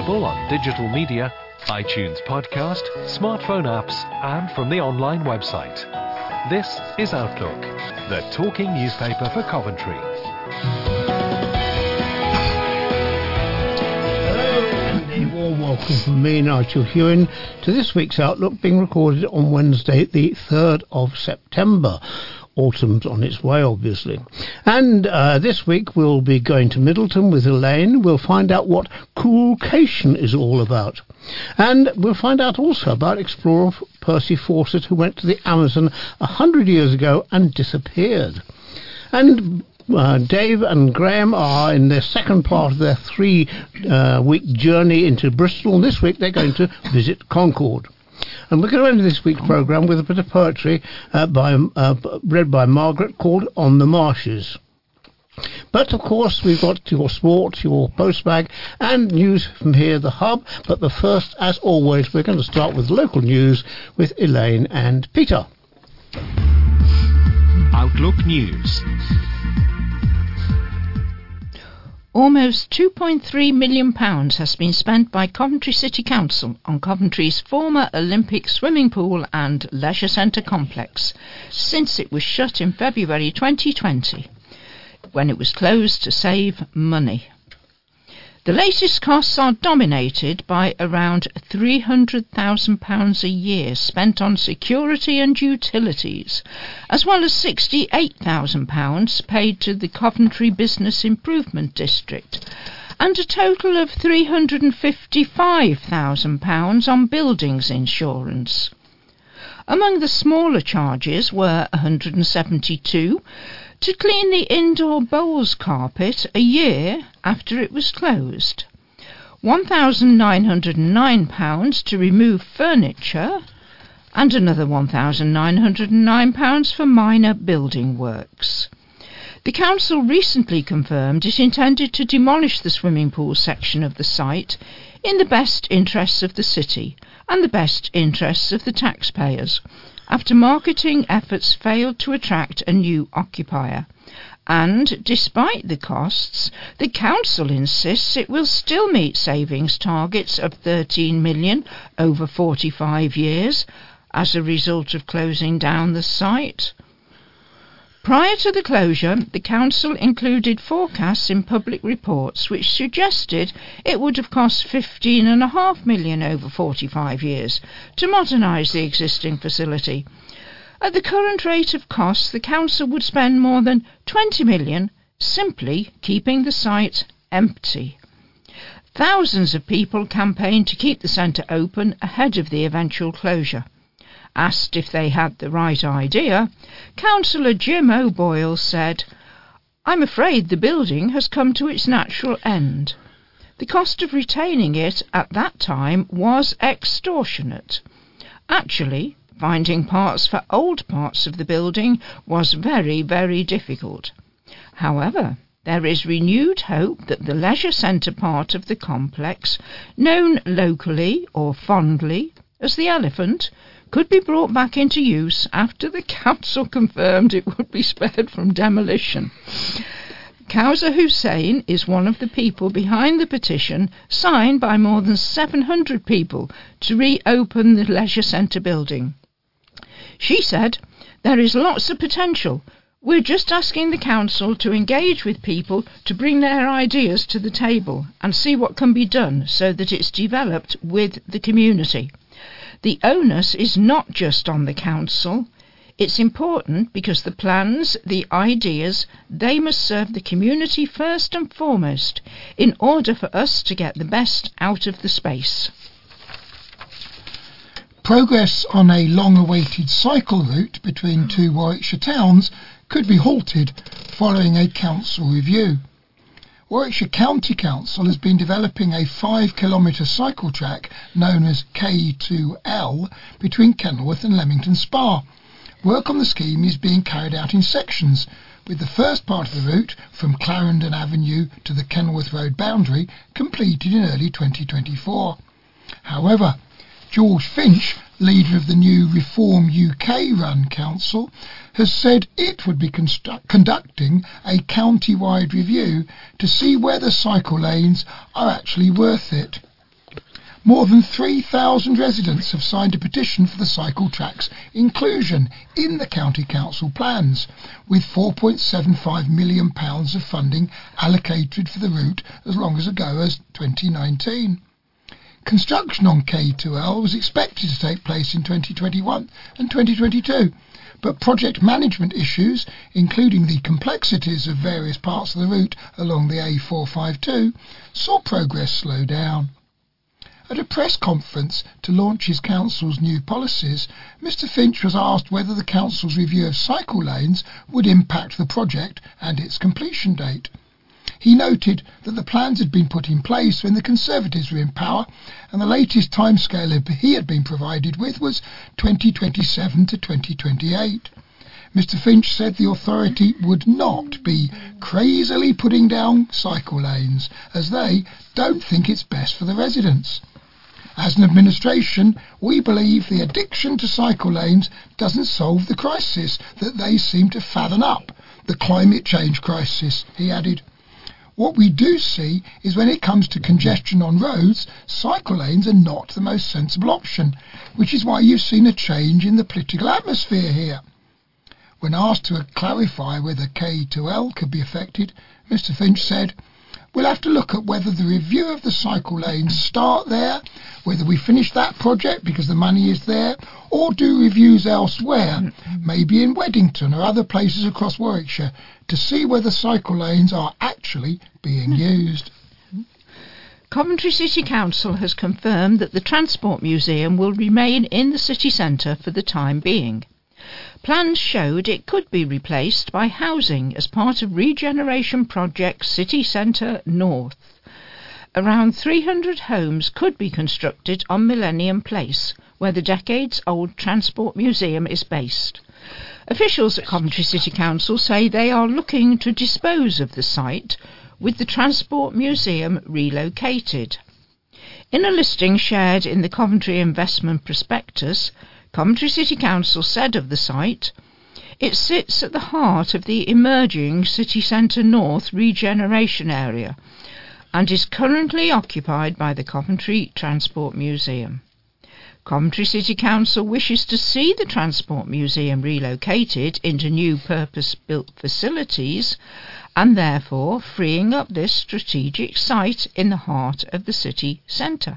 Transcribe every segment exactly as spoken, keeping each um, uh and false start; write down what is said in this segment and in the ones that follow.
available on digital media, iTunes podcast, smartphone apps, and from the online website. This is Outlook, the talking newspaper for Coventry. Warm welcome from me, Nigel Hewin, to this week's Outlook, being recorded on Wednesday the third of September. Autumn's on its way, obviously. And uh, this week we'll be going to Middleton with Elaine. We'll find out what coolcation is all about. And we'll find out also about explorer Percy Fawcett, who went to the Amazon a hundred years ago and disappeared. And Uh, Dave and Graham are in their second part of their three-week uh, journey into Bristol, and this week they're going to visit Concord. And we're going to end this week's programme with a bit of poetry uh, by, uh, read by Margaret, called On the Marshes. But, of course, we've got your sport, your postbag, and news from here, the hub. But the first, as always, we're going to start with local news with Elaine and Peter. Outlook News. Almost two point three million pounds has been spent by Coventry City Council on Coventry's former Olympic swimming pool and leisure centre complex since it was shut in February twenty twenty, when it was closed to save money. The latest costs are dominated by around three hundred thousand pounds a year spent on security and utilities, as well as sixty-eight thousand pounds paid to the Coventry Business Improvement District, and a total of three hundred fifty-five thousand pounds on buildings insurance. Among the smaller charges were one hundred seventy-two to clean the indoor bowls carpet a year after it was closed, one thousand nine hundred nine pounds to remove furniture, and another one thousand nine hundred nine pounds for minor building works. The council recently confirmed it intended to demolish the swimming pool section of the site in the best interests of the city and the best interests of the taxpayers, after marketing efforts failed to attract a new occupier. And, despite the costs, the council insists it will still meet savings targets of thirteen million pounds over forty-five years as a result of closing down the site. Prior to the closure, the council included forecasts in public reports which suggested it would have cost fifteen point five million pounds over forty-five years to modernise the existing facility. At the current rate of costs, the council would spend more than twenty million pounds simply keeping the site empty. Thousands of people campaigned to keep the centre open ahead of the eventual closure. Asked if they had the right idea, Councillor Jim O'Boyle said, "I'm afraid the building has come to its natural end. The cost of retaining it at that time was extortionate. Actually, finding parts for old parts of the building was very, very difficult. However, there is renewed hope that the leisure centre part of the complex, known locally or fondly as the Elephant, could be brought back into use after the council confirmed it would be spared from demolition." Kausa Hussein is one of the people behind the petition, signed by more than seven hundred people, to reopen the leisure centre building. She said, "There is lots of potential. We're just asking the council to engage with people to bring their ideas to the table and see what can be done so that it's developed with the community. The onus is not just on the council. It's important because the plans, the ideas, they must serve the community first and foremost in order for us to get the best out of the space." Progress on a long-awaited cycle route between two Warwickshire towns could be halted following a council review. Warwickshire County Council has been developing a five kilometre cycle track known as K two L between Kenilworth and Leamington Spa. Work on the scheme is being carried out in sections, with the first part of the route from Clarendon Avenue to the Kenilworth Road boundary completed in early twenty twenty-four. However, George Finch, leader of the new Reform U K-run council, has said it would be constru- conducting a county-wide review to see whether cycle lanes are actually worth it. More than three thousand residents have signed a petition for the cycle track's inclusion in the County Council plans, with four point seven five million pounds of funding allocated for the route as long as ago as twenty nineteen. Construction on K two L was expected to take place in twenty twenty-one and twenty twenty-two, but project management issues, including the complexities of various parts of the route along the A four fifty-two, saw progress slow down. At a press conference to launch his council's new policies, Mr Finch was asked whether the council's review of cycle lanes would impact the project and its completion date. He noted that the plans had been put in place when the Conservatives were in power, and the latest timescale he had been provided with was twenty twenty-seven to twenty twenty-eight. Mr Finch said the authority would not be crazily putting down cycle lanes, as they don't think it's best for the residents. As an administration, we believe the addiction to cycle lanes doesn't solve the crisis that they seem to fathom up, the climate change crisis, he added. What we do see is when it comes to congestion on roads, cycle lanes are not the most sensible option, which is why you've seen a change in the political atmosphere here. When asked to clarify whether K two L could be affected, Mr Finch said, "We'll have to look at whether the review of the cycle lanes start there, whether we finish that project because the money is there, or do reviews elsewhere, maybe in Weddington or other places across Warwickshire, to see whether cycle lanes are actually being used." Coventry City Council has confirmed that the Transport Museum will remain in the city centre for the time being. Plans showed it could be replaced by housing as part of regeneration project City Centre North. Around three hundred homes could be constructed on Millennium Place, where the decades-old Transport Museum is based. Officials at Coventry City Council say they are looking to dispose of the site, with the Transport Museum relocated. In a listing shared in the Coventry Investment Prospectus, Coventry City Council said of the site, "It sits at the heart of the emerging City Centre North regeneration area and is currently occupied by the Coventry Transport Museum." Coventry City Council wishes to see the Transport Museum relocated into new purpose-built facilities and therefore freeing up this strategic site in the heart of the city centre.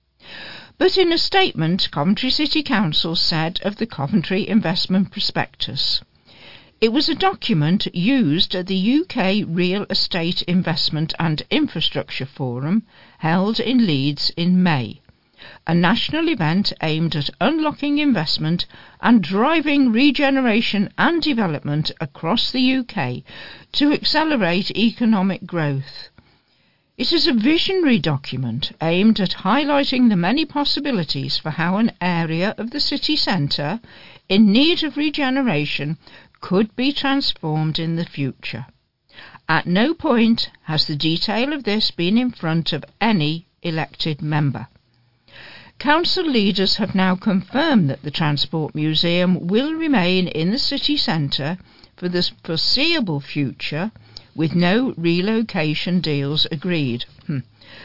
But in a statement, Coventry City Council said of the Coventry Investment Prospectus, "It was a document used at the U K Real Estate Investment and Infrastructure Forum held in Leeds in May, a national event aimed at unlocking investment and driving regeneration and development across the U K to accelerate economic growth. It is a visionary document aimed at highlighting the many possibilities for how an area of the city centre in need of regeneration could be transformed in the future. At no point has the detail of this been in front of any elected member. Council leaders have now confirmed that the Transport Museum will remain in the city centre for the foreseeable future, with no relocation deals agreed. Hmm.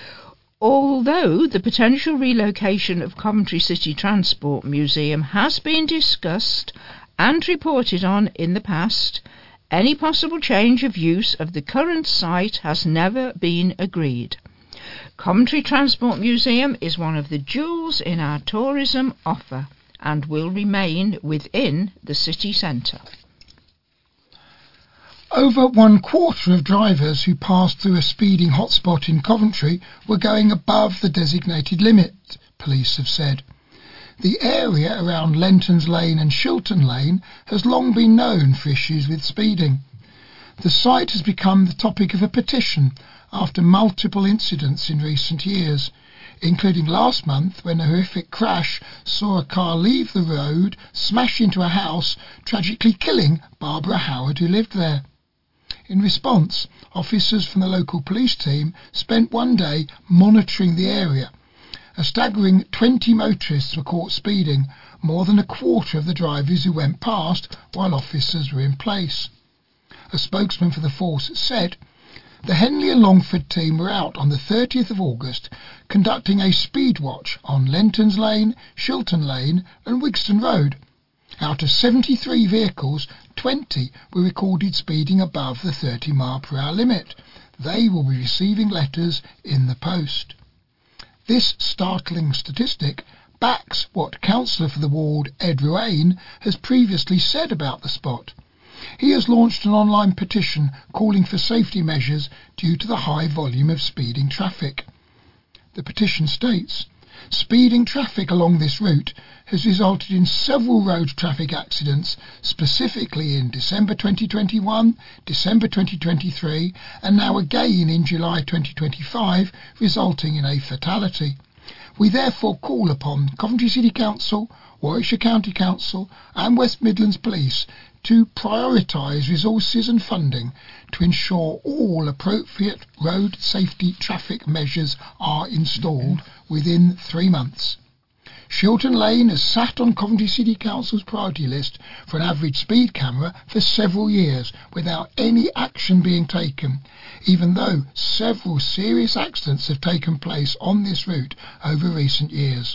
Although the potential relocation of Coventry City Transport Museum has been discussed and reported on in the past, any possible change of use of the current site has never been agreed. Coventry Transport Museum is one of the jewels in our tourism offer and will remain within the city centre. Over one quarter of drivers who passed through a speeding hotspot in Coventry were going above the designated limit, police have said. The area around Lentons Lane and Shilton Lane has long been known for issues with speeding. The site has become the topic of a petition after multiple incidents in recent years, including last month when a horrific crash saw a car leave the road, smash into a house, tragically killing Barbara Howard, who lived there. In response, officers from the local police team spent one day monitoring the area. A staggering twenty motorists were caught speeding, more than a quarter of the drivers who went past while officers were in place. A spokesman for the force said, The Henley and Longford team were out on the thirtieth of August conducting a speed watch on Lentons Lane, Shilton Lane and Wigston Road. Out of seventy-three vehicles, twenty were recorded speeding above the thirty mile per hour limit. They will be receiving letters in the post. This startling statistic backs what Councillor for the ward Ed Ruane has previously said about the spot. He has launched an online petition calling for safety measures due to the high volume of speeding traffic. The petition states, "Speeding traffic along this route has resulted in several road traffic accidents, specifically in December twenty twenty-one, December twenty twenty-three and now again in July twenty twenty-five, resulting in a fatality. We therefore call upon Coventry City Council, Warwickshire County Council and West Midlands Police to prioritise resources and funding to ensure all appropriate road safety traffic measures are installed within three months. Shilton Lane has sat on Coventry City Council's priority list for an average speed camera for several years without any action being taken, even though several serious accidents have taken place on this route over recent years."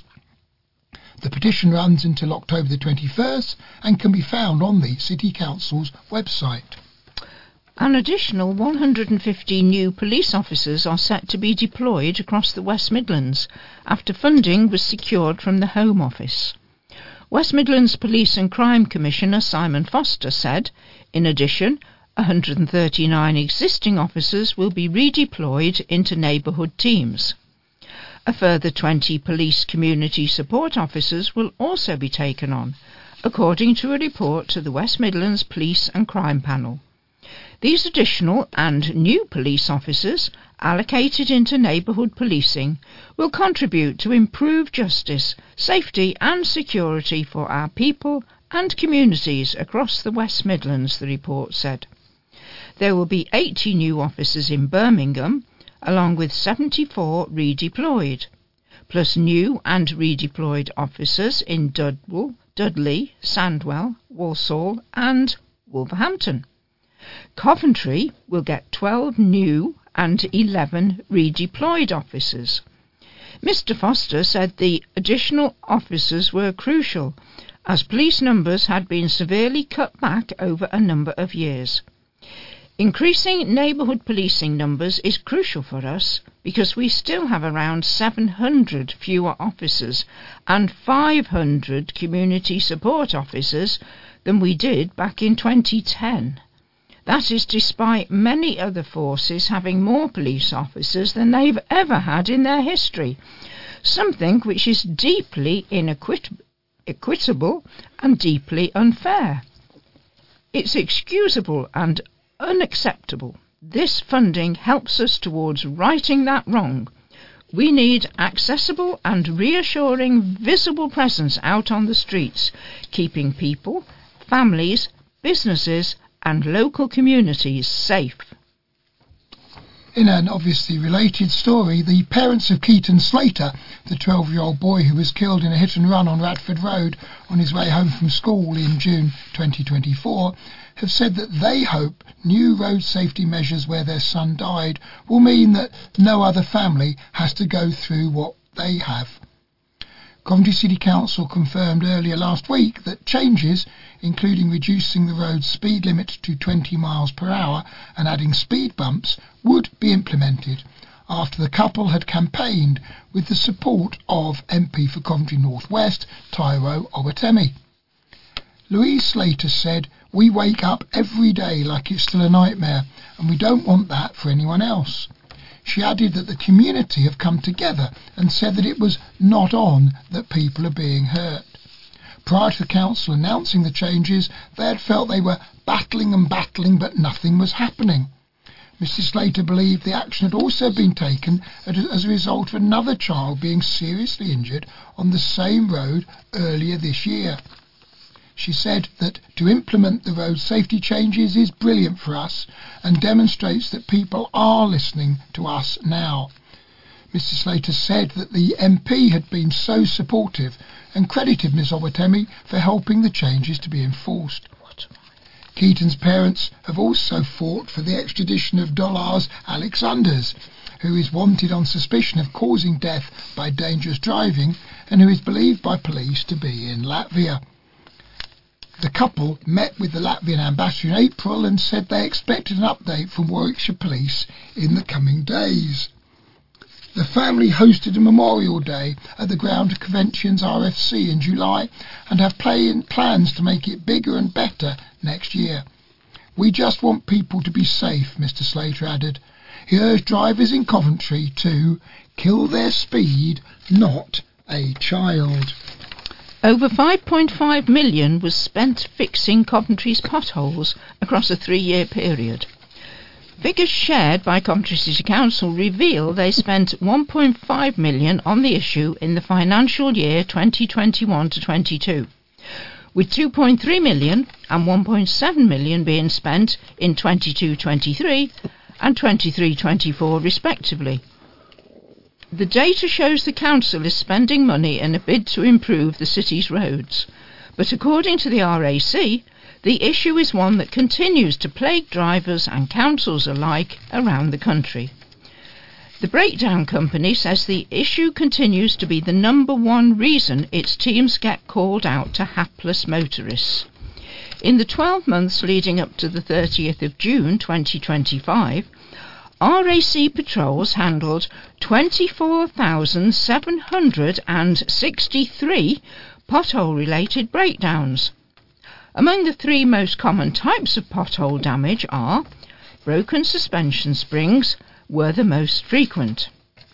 The petition runs until October the twenty-first and can be found on the City Council's website. An additional one hundred fifty new police officers are set to be deployed across the West Midlands after funding was secured from the Home Office. West Midlands Police and Crime Commissioner Simon Foster said, in addition, one hundred thirty-nine existing officers will be redeployed into neighbourhood teams. A further twenty police community support officers will also be taken on, according to a report to the West Midlands Police and Crime Panel. These additional and new police officers, allocated into neighbourhood policing, will contribute to improved justice, safety and security for our people and communities across the West Midlands, the report said. There will be eighty new officers in Birmingham, along with seventy-four redeployed, plus new and redeployed officers in Dudwell, Dudley, Sandwell, Walsall and Wolverhampton. Coventry will get twelve new and eleven redeployed officers. Mister Foster said the additional officers were crucial, as police numbers had been severely cut back over a number of years. Increasing neighbourhood policing numbers is crucial for us because we still have around seven hundred fewer officers and five hundred community support officers than we did back in twenty ten. That is despite many other forces having more police officers than they've ever had in their history, something which is deeply inequitable and deeply unfair. It's excusable and unacceptable. This funding helps us towards righting that wrong. We need accessible and reassuring visible presence out on the streets, keeping people, families, businesses and local communities safe. In an obviously related story, the parents of Keaton Slater, the twelve-year-old boy who was killed in a hit-and-run on Radford Road on his way home from school in June twenty twenty-four, have said that they hope new road safety measures where their son died will mean that no other family has to go through what they have. Coventry City Council confirmed earlier last week that changes, including reducing the road's speed limit to twenty miles per hour and adding speed bumps, would be implemented after the couple had campaigned with the support of M P for Coventry North West, Tyrone Owatemi. Louise Slater said, "We wake up every day like it's still a nightmare, and we don't want that for anyone else." She added that the community have come together and said that it was not on that people are being hurt. Prior to the council announcing the changes, they had felt they were battling and battling, but nothing was happening. Missus Slater believed the action had also been taken as a result of another child being seriously injured on the same road earlier this year. She said that to implement the road safety changes is brilliant for us and demonstrates that people are listening to us now. Mister Slater said that the M P had been so supportive and credited Miz Owatemi for helping the changes to be enforced. Keaton's parents have also fought for the extradition of Dollars Alexanders, who is wanted on suspicion of causing death by dangerous driving and who is believed by police to be in Latvia. The couple met with the Latvian ambassador in April and said they expected an update from Warwickshire Police in the coming days. The family hosted a Memorial Day at the ground of Conventions R F C in July and have play plans to make it bigger and better next year. We just want people to be safe, Mister Slater added. He urged drivers in Coventry to kill their speed, not a child. Over five point five million was spent fixing Coventry's potholes across a three-year period. Figures shared by Coventry City Council reveal they spent one point five million on the issue in the financial year twenty twenty-one to twenty-two, with two point three million and one point seven million being spent in twenty-two twenty-three and twenty-three twenty-four respectively. The data shows the council is spending money in a bid to improve the city's roads, but according to the R A C, the issue is one that continues to plague drivers and councils alike around the country. The breakdown company says the issue continues to be the number one reason its teams get called out to hapless motorists. In the twelve months leading up to the thirtieth of June twenty twenty-five, R A C patrols handled twenty-four thousand seven hundred sixty-three pothole-related breakdowns. Among the three most common types of pothole damage are broken suspension springs were the most frequent.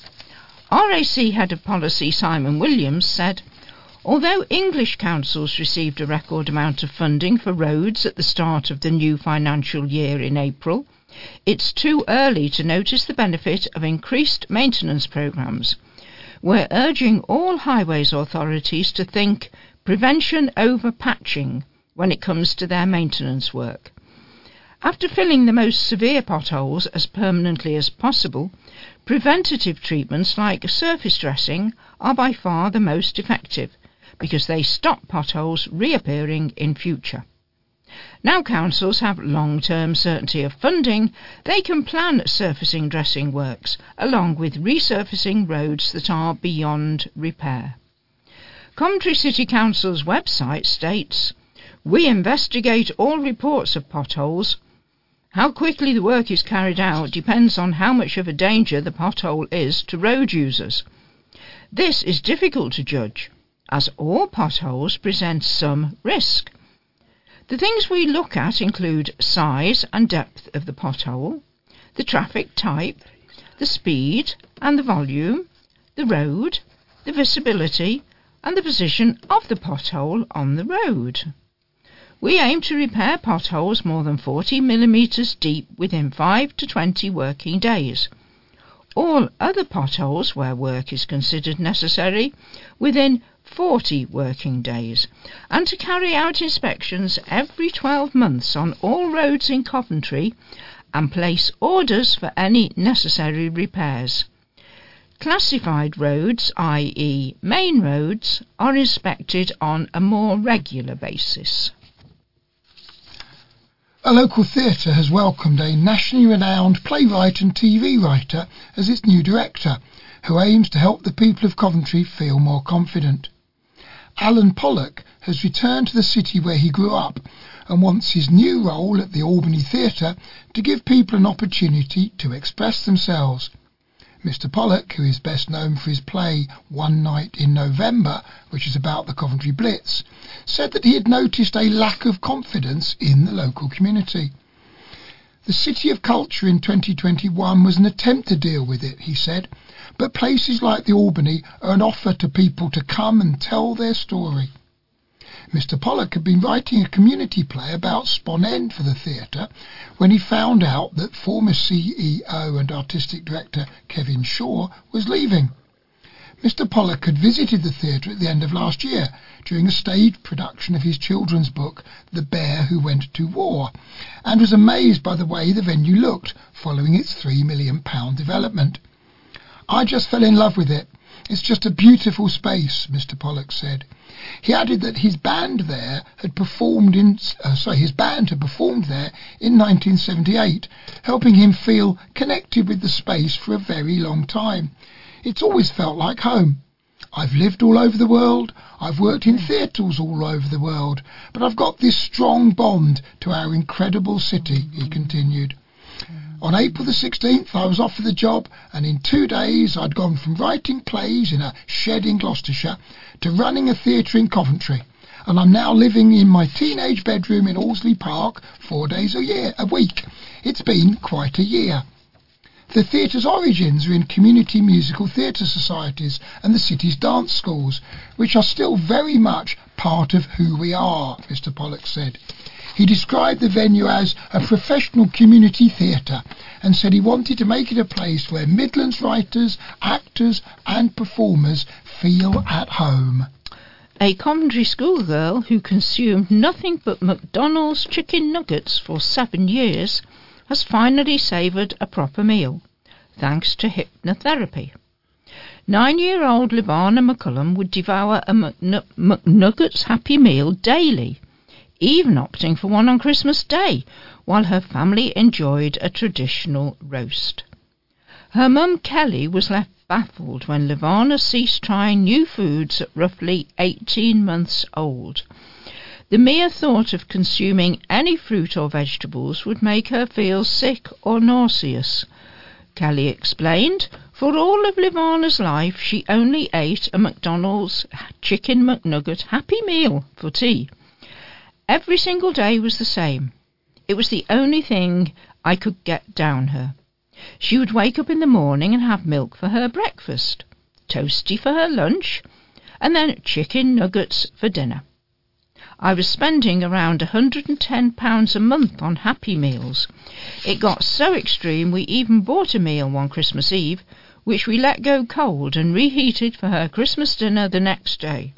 R A C Head of Policy Simon Williams said, although English councils received a record amount of funding for roads at the start of the new financial year in April, it's too early to notice the benefit of increased maintenance programmes. We're urging all highways authorities to think prevention over patching when it comes to their maintenance work. After filling the most severe potholes as permanently as possible, preventative treatments like surface dressing are by far the most effective because they stop potholes reappearing in future. Now councils have long-term certainty of funding, they can plan surfacing dressing works along with resurfacing roads that are beyond repair. Coventry City Council's website states, we investigate all reports of potholes. How quickly the work is carried out depends on how much of a danger the pothole is to road users. This is difficult to judge, as all potholes present some risk. The things we look at include size and depth of the pothole, the traffic type, the speed and the volume, the road, the visibility and the position of the pothole on the road. We aim to repair potholes more than forty millimetres deep within five to twenty working days. All other potholes where work is considered necessary within forty working days, and to carry out inspections every twelve months on all roads in Coventry and place orders for any necessary repairs. Classified roads, that is main roads, are inspected on a more regular basis. A local theatre has welcomed a nationally renowned playwright and T V writer as its new director, who aims to help the people of Coventry feel more confident. Alan Pollock has returned to the city where he grew up and wants his new role at the Albany Theatre to give people an opportunity to express themselves. Mister Pollock, who is best known for his play One Night in November, which is about the Coventry Blitz, said that he had noticed a lack of confidence in the local community. The City of Culture in twenty twenty-one was an attempt to deal with it, he said, but places like the Albany are an offer to people to come and tell their story. Mister Pollock had been writing a community play about Spon End for the theatre when he found out that former C E O and artistic director Kevin Shaw was leaving. Mister Pollock had visited the theatre at the end of last year during a stage production of his children's book The Bear Who Went to War, and was amazed by the way the venue looked following its three million pounds development. I just fell in love with it. It's just a beautiful space, Mister Pollock said. He added that his band there had performed in, uh, sorry, his band had performed there in nineteen seventy-eight, helping him feel connected with the space for a very long time. It's always felt like home. I've lived all over the world, I've worked in theatres all over the world, but I've got this strong bond to our incredible city, he continued. On April the sixteenth, I was offered the job, and in two days I'd gone from writing plays in a shed in Gloucestershire to running a theatre in Coventry, and I'm now living in my teenage bedroom in Horsley Park four days a year, a week. It's been quite a year. The theatre's origins are in community musical theatre societies and the city's dance schools, which are still very much part of who we are, Mister Pollock said. He described the venue as a professional community theatre and said he wanted to make it a place where Midlands writers, actors and performers feel at home. A Coventry schoolgirl who consumed nothing but McDonald's chicken nuggets for seven years has finally savoured a proper meal, thanks to hypnotherapy. Nine-year-old Livana McCullum would devour a McNu- McNuggets Happy Meal daily, even opting for one on Christmas Day, while her family enjoyed a traditional roast. Her mum Kelly was left baffled when Livana ceased trying new foods at roughly eighteen months old. The mere thought of consuming any fruit or vegetables would make her feel sick or nauseous. Kelly explained, for all of Livana's life she only ate a McDonald's Chicken McNugget Happy Meal for tea. Every single day was the same. It was the only thing I could get down her. She would wake up in the morning and have milk for her breakfast, toasty for her lunch, and then chicken nuggets for dinner. I was spending around one hundred and ten pounds a month on Happy Meals. It got so extreme we even bought a meal one Christmas Eve, which we let go cold and reheated for her Christmas dinner the next day.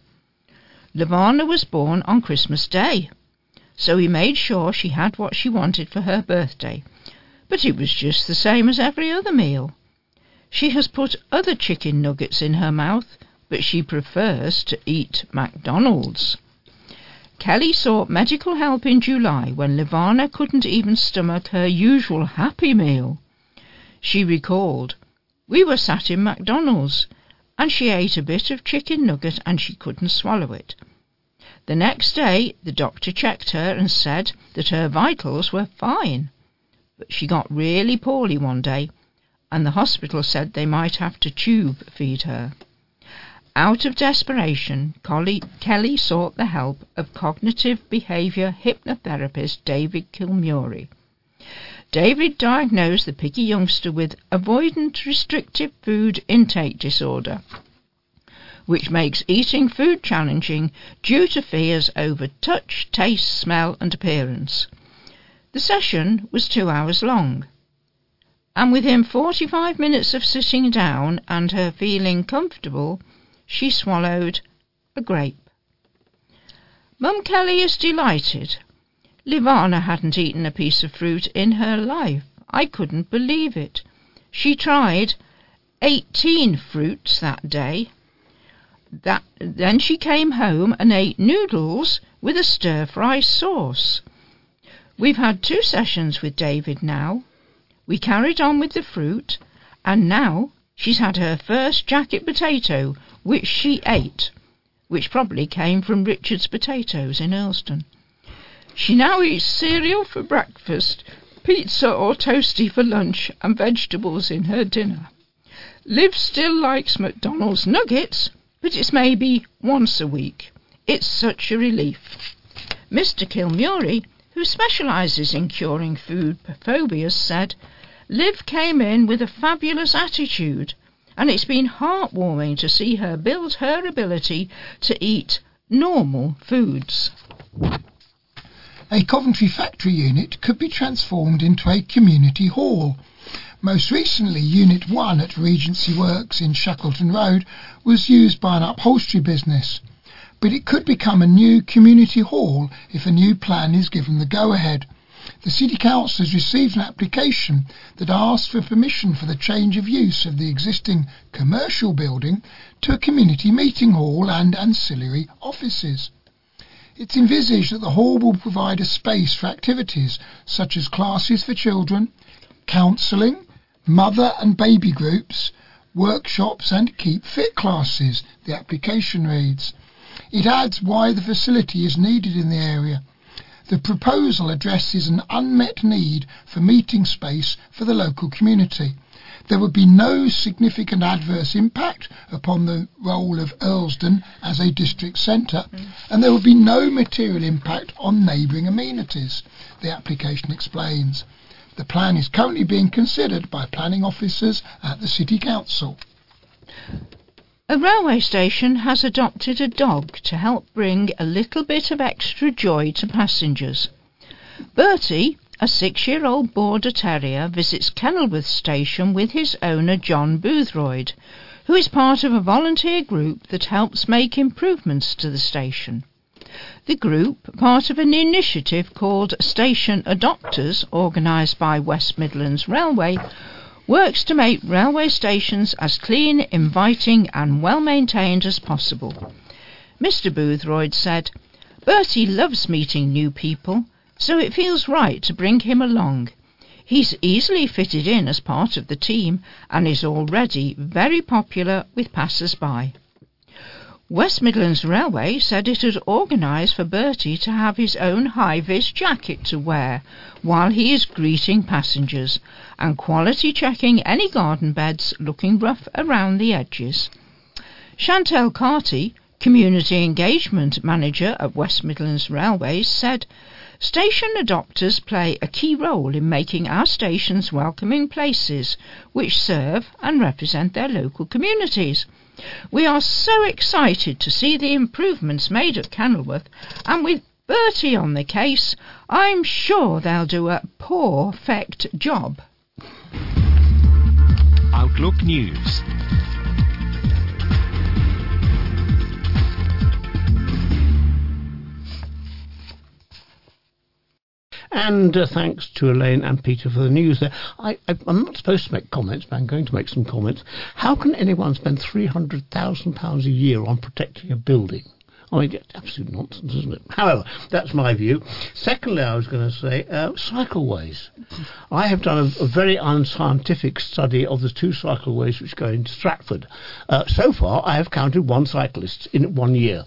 Livana was born on Christmas Day, so we made sure she had what she wanted for her birthday, but it was just the same as every other meal. She has put other chicken nuggets in her mouth, but she prefers to eat McDonald's. Kelly sought medical help in July when Livana couldn't even stomach her usual Happy Meal. She recalled, "We were sat in McDonald's, and she ate a bit of chicken nugget and she couldn't swallow it. The next day the doctor checked her and said that her vitals were fine, but she got really poorly one day, and the hospital said they might have to tube feed her." Out of desperation, Kelly sought the help of cognitive behaviour hypnotherapist David Kilmurray. David diagnosed the picky youngster with avoidant restrictive food intake disorder, which makes eating food challenging due to fears over touch, taste, smell and appearance. The session was two hours long, and within forty-five minutes of sitting down and her feeling comfortable, she swallowed a grape. Mum Kelly is delighted. Livana hadn't eaten a piece of fruit in her life. I couldn't believe it. She tried eighteen fruits that day. That, then she came home and ate noodles with a stir-fry sauce. We've had two sessions with David now. We carried on with the fruit, and now she's had her first jacket potato, which she ate, which probably came from Richard's Potatoes in Earlston. She now eats cereal for breakfast, pizza or toasty for lunch, and vegetables in her dinner. Liv still likes McDonald's nuggets, but it's maybe once a week. It's such a relief. Mister Kilmurray, who specialises in curing food phobias, said, "Liv came in with a fabulous attitude, and it's been heartwarming to see her build her ability to eat normal foods." A Coventry factory unit could be transformed into a community hall. Most recently, Unit one at Regency Works in Shackleton Road was used by an upholstery business. but it could become a new community hall if a new plan is given the go-ahead. The City Council has received an application that asks for permission for the change of use of the existing commercial building to a community meeting hall and ancillary offices. It's envisaged that the hall will provide a space for activities such as classes for children, counselling, mother and baby groups, workshops and keep fit classes, the application reads. It adds why the facility is needed in the area. The proposal addresses an unmet need for meeting space for the local community. There would be no significant adverse impact upon the role of Earlsdon as a district centre, mm. and there would be no material impact on neighbouring amenities, the application explains. The plan is currently being considered by planning officers at the City Council. A railway station has adopted a dog to help bring a little bit of extra joy to passengers. Bertie, a six-year-old Border Terrier, visits Kenilworth Station with his owner John Boothroyd, who is part of a volunteer group that helps make improvements to the station. The group, part of an initiative called Station Adopters, organised by West Midlands Railway, works to make railway stations as clean, inviting and well-maintained as possible. Mister Boothroyd said, "Bertie loves meeting new people, so it feels right to bring him along. He's easily fitted in as part of the team and is already very popular with passers-by." West Midlands Railway said it had organised for Bertie to have his own high-vis jacket to wear while he is greeting passengers and quality checking any garden beds looking rough around the edges. Chantel Carty, Community Engagement Manager at West Midlands Railways, said, "Station adopters play a key role in making our stations welcoming places which serve and represent their local communities. We are so excited to see the improvements made at Kenilworth, and with Bertie on the case, I'm sure they'll do a perfect job." Outlook News. And uh, thanks to Elaine and Peter for the news there. I, I, I'm not supposed to make comments, but I'm going to make some comments. How can anyone spend three hundred thousand pounds a year on protecting a building? I mean, it's absolute nonsense, isn't it? However, that's my view. Secondly, I was going to say uh, cycleways. I have done a, a very unscientific study of the two cycleways which go into Stratford. Uh, so far, I have counted one cyclist in one year.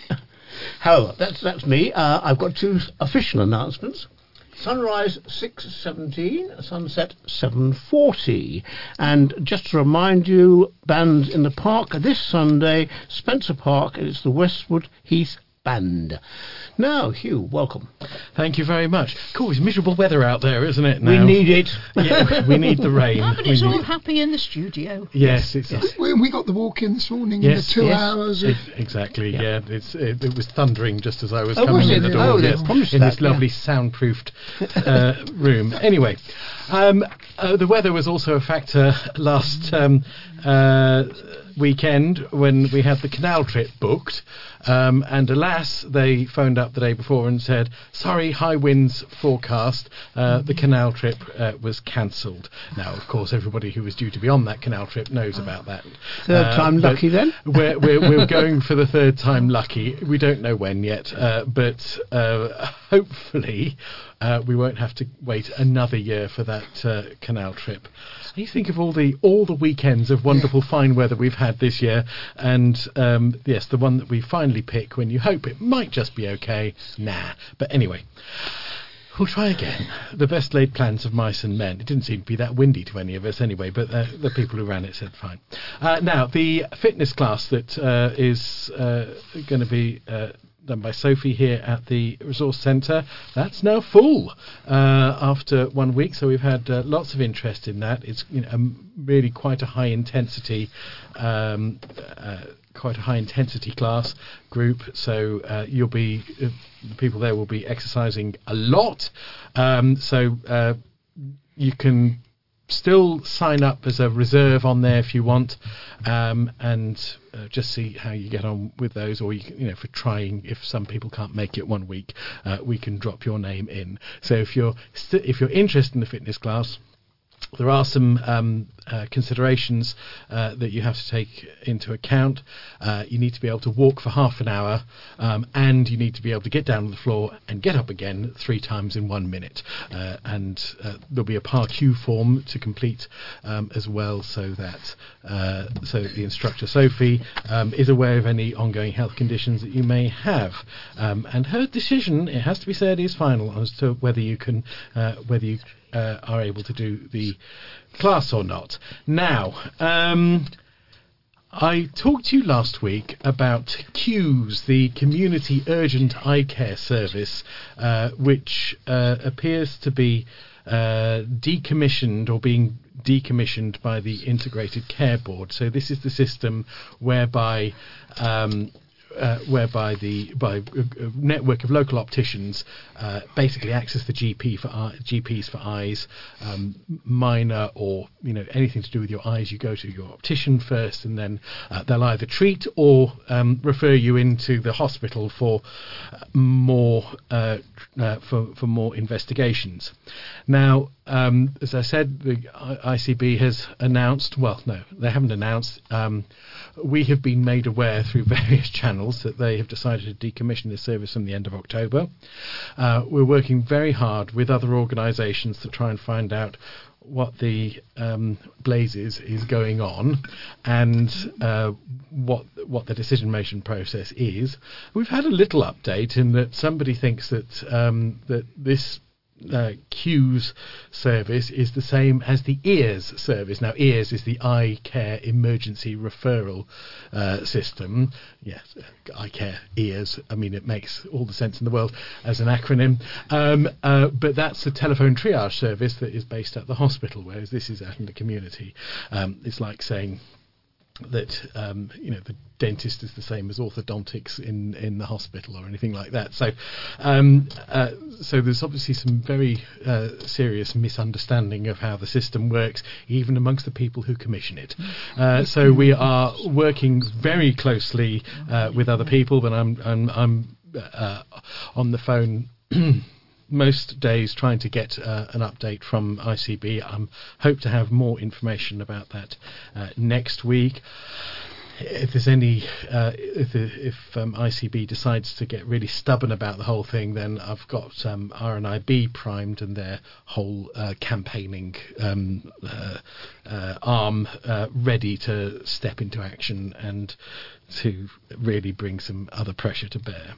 However, that's, that's me. Uh, I've got two official announcements. Sunrise six seventeen, sunset seven forty. And just to remind you, bands in the park this Sunday, Spencer Park, and it's the Westwood Heath Band. Now, Hugh, welcome. Thank you very much. Cool, it's miserable weather out there, isn't it? Now? We need it. Yeah, we need the rain. Oh, but it's we all need... happy in the studio. Yes, it's... it's We, we got the walk in this morning yes, in the two yes. hours. Of... It, exactly, yeah. yeah. It's it, it was thundering just as I was oh, coming was in it? the door. Oh, yes, in that, this lovely yeah. soundproofed uh, room. Anyway, um, uh, the weather was also a factor last um, uh, weekend when we had the canal trip booked. Um, and alas, they phoned up the day before and said, sorry, high winds forecast, uh, the canal trip uh, was cancelled. Now, of course, everybody who was due to be on that canal trip knows about that. Third uh, time lucky then? We're, we're, we're going for the third time lucky. We don't know when yet, uh, but uh, hopefully uh, we won't have to wait another year for that uh, canal trip. You think of all the all the weekends of wonderful fine weather we've had this year, and um, yes, the one that we finally pick when you hope it might just be okay, nah. But anyway, we'll try again. The best laid plans of mice and men. It didn't seem to be that windy to any of us anyway, but uh, the people who ran it said fine. Uh, now, the fitness class that uh, is uh, going to be uh, done by Sophie here at the Resource Centre, that's now full uh, after one week, so we've had uh, lots of interest in that. It's you know, um, really quite a high intensity um, uh, quite a high intensity class group, so uh, you'll be uh, the people there will be exercising a lot, um, so uh, you can still sign up as a reserve on there if you want, um, and uh, just see how you get on with those. Or you, can, you know, for trying, if some people can't make it one week, uh, we can drop your name in. So if you're st- if you're interested in the fitness class, there are some um, uh, considerations uh, that you have to take into account. Uh, you need to be able to walk for half an hour, um, and you need to be able to get down on the floor and get up again three times in one minute. Uh, and uh, there'll be a P A R Q form to complete um, as well, so that uh, so that the instructor Sophie um, is aware of any ongoing health conditions that you may have. Um, and her decision, it has to be said, is final as to whether you can uh, whether you Uh, are able to do the class or not. Now, um, I talked to you last week about CUES, the Community Urgent Eye Care Service, uh, which uh, appears to be uh, decommissioned or being decommissioned by the Integrated Care Board. So this is the system whereby um, Uh, whereby the by a, a network of local opticians uh, basically access the G P for eye, G Ps for eyes, um, minor or you know anything to do with your eyes. You go to your optician first, and then uh, they'll either treat or um, refer you into the hospital for more uh, uh, for for more investigations. Now, um, as I said, the I C B has announced. Well, no, they haven't announced. Um, we have been made aware through various channels that they have decided to decommission this service from the end of October. Uh, we're working very hard with other organisations to try and find out what the um, blazes is going on and uh, what what the decision-making process is. We've had a little update in that somebody thinks that um, that this Uh, CUES service is the same as the EARS service. Now, EARS is the Eye Care Emergency Referral uh, System. Yes, Eye Care, EARS. I mean, it makes all the sense in the world as an acronym. Um, uh, but that's the telephone triage service that is based at the hospital, whereas this is out in the community. Um, it's like saying that um, you know the dentist is the same as orthodontics in, in the hospital or anything like that. So, um, uh, so there's obviously some very uh, serious misunderstanding of how the system works, even amongst the people who commission it. Uh, so we are working very closely uh, with other people, but I'm I'm, I'm uh, on the phone. Most days trying to get uh, an update from I C B. I um, hope to have more information about that uh, next week. If there's any, uh, if, if um, I C B decides to get really stubborn about the whole thing, then I've got um, R N I B primed and their whole uh, campaigning um, uh, uh, arm uh, ready to step into action and to really bring some other pressure to bear.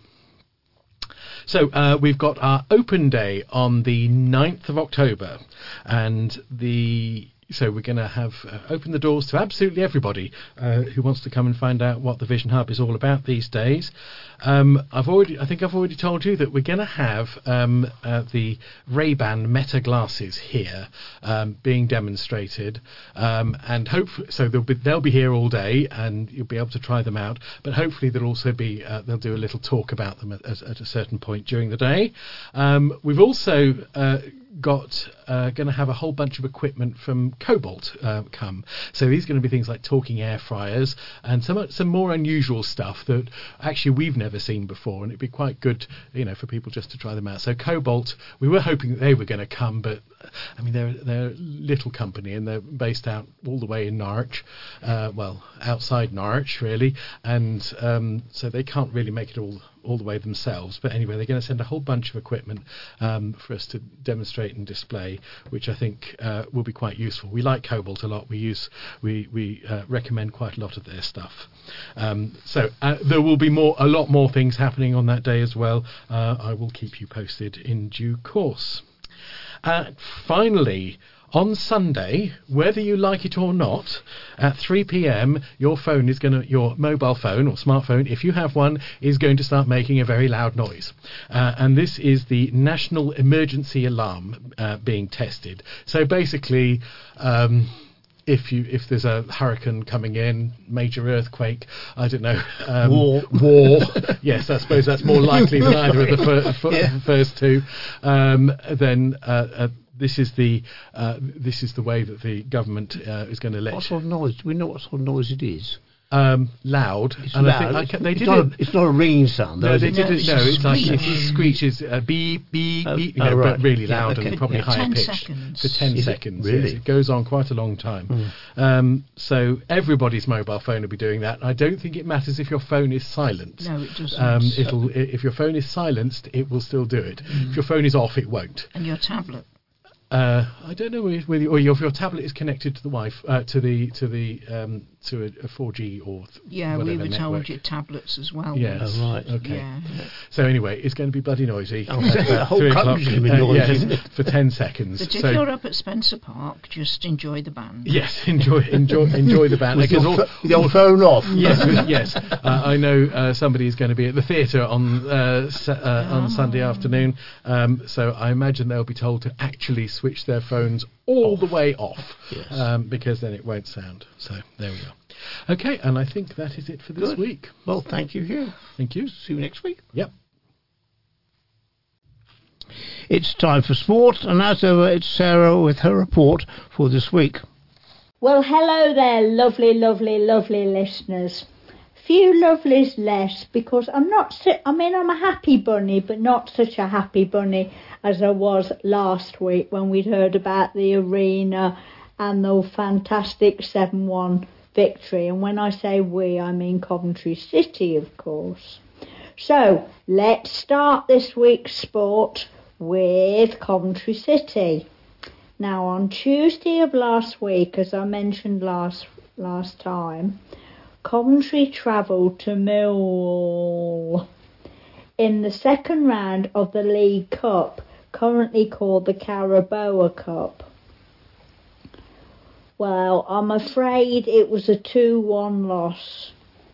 So uh, we've got our open day on the ninth of October, and the so we're going to have uh, open the doors to absolutely everybody uh, who wants to come and find out what the Vision Hub is all about these days. Um, I've already, I think I've already told you that we're going to have um, uh, the Ray-Ban Meta glasses here um, being demonstrated, um, and hopefully, so they'll be they'll be here all day, and you'll be able to try them out. But hopefully, there'll also be uh, they'll do a little talk about them at, at a certain point during the day. Um, we've also uh, got uh, going to have a whole bunch of equipment from Cobalt uh, come. So these are going to be things like talking air fryers and some some more unusual stuff that actually we've never seen before, and it'd be quite good, you know, for people just to try them out. So Cobalt, we were hoping that they were going to come, but I mean they're they're a little company and they're based out all the way in Norwich, uh, well outside Norwich really, and um, so they can't really make it all all the way themselves. But anyway, they're going to send a whole bunch of equipment um, for us to demonstrate and display, which I think uh, will be quite useful. We like Cobalt a lot. We use we we uh, recommend quite a lot of their stuff. Um, so uh, there will be more a lot more things happening on that day as well. Uh, I will keep you posted in due course. Uh, finally, on Sunday, whether you like it or not, at three p.m, your phone is going to, your mobile phone or smartphone, if you have one, is going to start making a very loud noise. Uh, and this is the National Emergency Alarm uh, being tested. So basically, um, if you if there's a hurricane coming in, major earthquake, I don't know, um, war, war. Yes, I suppose that's more likely than either of the fir- f- yeah. first two. Um, then uh, uh, this is the uh, this is the way that the government uh, is going to let What sort of noise? Do we know what sort of noise it is? um, loud. It's and loud. I think I ca- they it's, did not it. a, it's not a ringing sound, though. No, is they it? didn't. it's No, a it's like squeak. it screeches, uh, beep, beep, Oh, beep, you oh, know, right. but really Yeah, loud okay. and probably Yeah, higher ten pitch seconds. for ten Is it seconds. really? Yes, it goes on quite a long time. Um, so everybody's mobile phone will be doing that. I don't think it matters if your phone is silent. No, it doesn't. Um, it'll i- if your phone is silenced, it will still do it. If your phone is off, it won't. And your tablet. Uh, I don't know whether you, or your, if your tablet is connected to the Wi-Fi, uh, to the to the um, to a, a four G or th- Yeah, we whatever were network. told your tablets as well. Yes. Oh, right. Okay. Yeah. So anyway, it's going to be bloody noisy. Oh, the whole Three o'clock, country's going to be uh, noisy, yes, isn't it? for ten seconds. But if So you're up at Spencer Park, just enjoy the band. yes, enjoy enjoy enjoy the band. With Because your, all- pho- with your phone off. yes, with- yes. Uh, I know uh, somebody is going to be at the theatre on uh, sa- uh, on Sunday afternoon, um, so I imagine they'll be told to actually switch their phones all the way off, Yes. um, because then it won't sound. So there we are. Okay, and I think that is it for this Good. week. Well, thank you, Hugh. Thank you. See you next week. Yep. It's time for sport, and as ever, it's Sarah with her report for this week. Well, hello there, lovely, lovely, lovely listeners. Few lovelies less, because I'm not, si- I mean, I'm a happy bunny, but not such a happy bunny as I was last week when we'd heard about the arena and the fantastic seven one victory. And when I say we, I mean Coventry City, of course. So, let's start this week's sport with Coventry City. Now, on Tuesday of last week, as I mentioned last last time, Coventry travelled to Millwall in the second round of the League Cup, currently called the Carabao Cup. Well, I'm afraid it was a two one loss.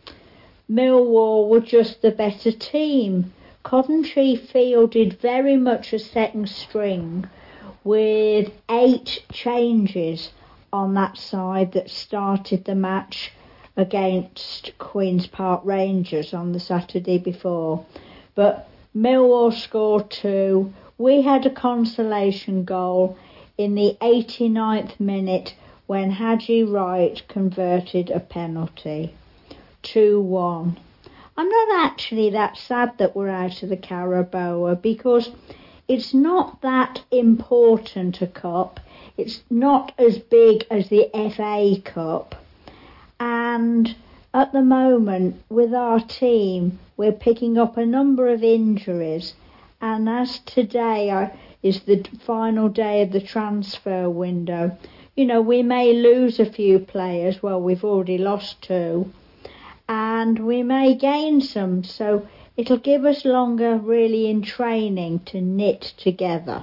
Millwall were just the better team. Coventry fielded very much a second string with eight changes on that side that started the match against Queen's Park Rangers on the Saturday before. But Millwall scored two. We had a consolation goal in the eighty-ninth minute when Haji Wright converted a penalty. two one. I'm not actually that sad that we're out of the Carabao, because it's not that important a cup. It's not as big as the F A Cup. And at the moment, with our team, we're picking up a number of injuries. And as today uh, is the final day of the transfer window, you know, we may lose a few players. Well, we've already lost two. And we may gain some. So it'll give us longer, really, in training to knit together.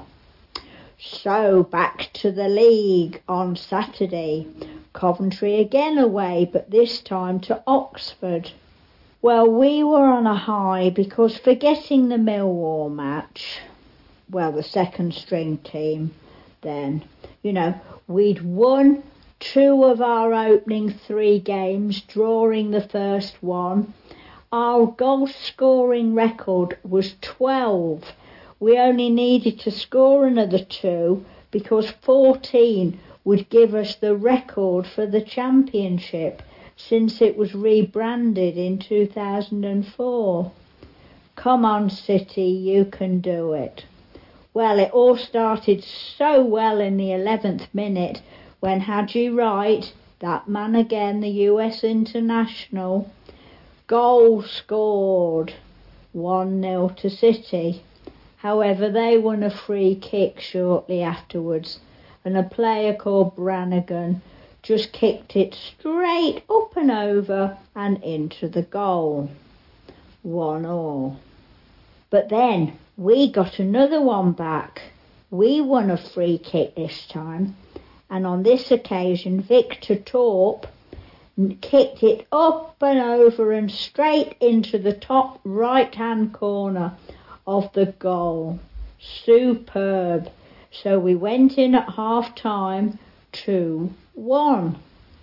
So back to the league on Saturday. Coventry again away, but this time to Oxford. Well, we were on a high because, forgetting the Millwall match, well, the second string team then, you know, we'd won two of our opening three games, drawing the first one. Our goal scoring record was twelve. We only needed to score another two because fourteen would give us the record for the championship since it was rebranded in two thousand four. Come on, City, you can do it. Well, it all started so well in the eleventh minute when Haji Wright, that man again, the U S international, goal scored one nil to City. However, they won a free kick shortly afterwards, and a player called Brannigan just kicked it straight up and over and into the goal. One all. But then we got another one back. We won a free kick this time, and on this occasion Victor Torp kicked it up and over and straight into the top right-hand corner of the goal. Superb. So we went in at half-time two one.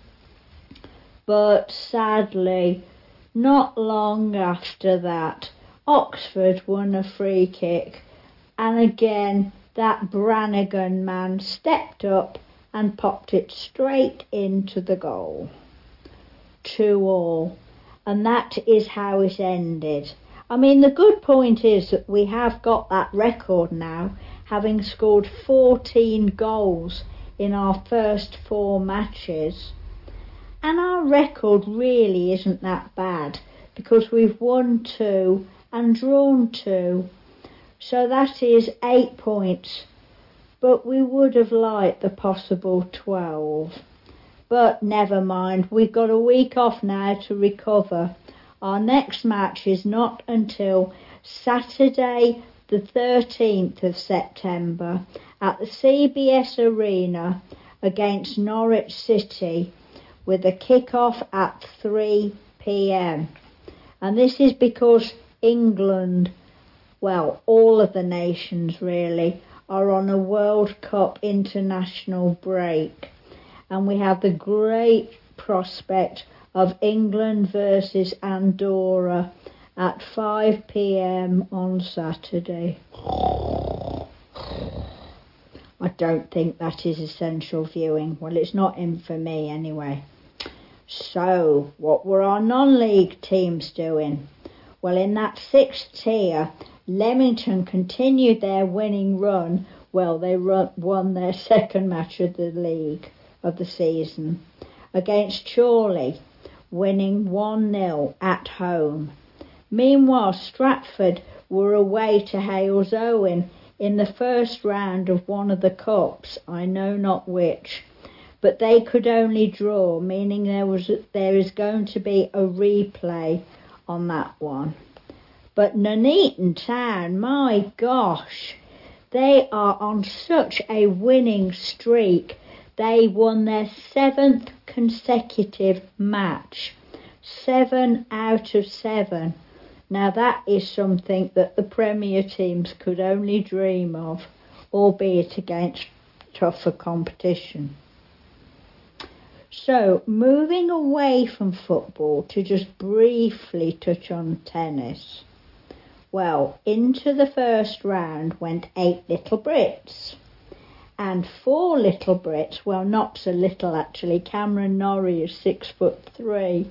But sadly, not long after that, Oxford won a free kick, and again that Brannigan man stepped up and popped it straight into the goal. Two all. And that is how it ended. I mean, the good point is that we have got that record now, having scored fourteen goals in our first four matches. And our record really isn't that bad, because we've won two and drawn two. So that is eight points. But we would have liked the possible twelve. But never mind, we've got a week off now to recover. Our next match is not until Saturday the thirteenth of September at the C B S Arena against Norwich City, with a kick-off at three p m. And this is because England, well, all of the nations really, are on a World Cup international break. And we have the great prospect of England versus Andorra at five p m on Saturday. I don't think that is essential viewing. Well, it's not in for me anyway. So, what were our non-league teams doing? Well, in that sixth tier, Leamington continued their winning run. Well, they run, won their second match of the league of the season against Chorley, winning one nil at home. Meanwhile, Stratford were away to Hales Owen in the first round of one of the cups, I know not which, but they could only draw, meaning there was there is going to be a replay on that one. But Nuneaton Town, my gosh, they are on such a winning streak. They won their seventh consecutive match. Seven out of seven. Now that is something that the Premier teams could only dream of, albeit against tougher competition. So, moving away from football to just briefly touch on tennis. Well, into the first round went eight little Brits. And four little Brits, well, not so little actually. Cameron Norrie is six foot three.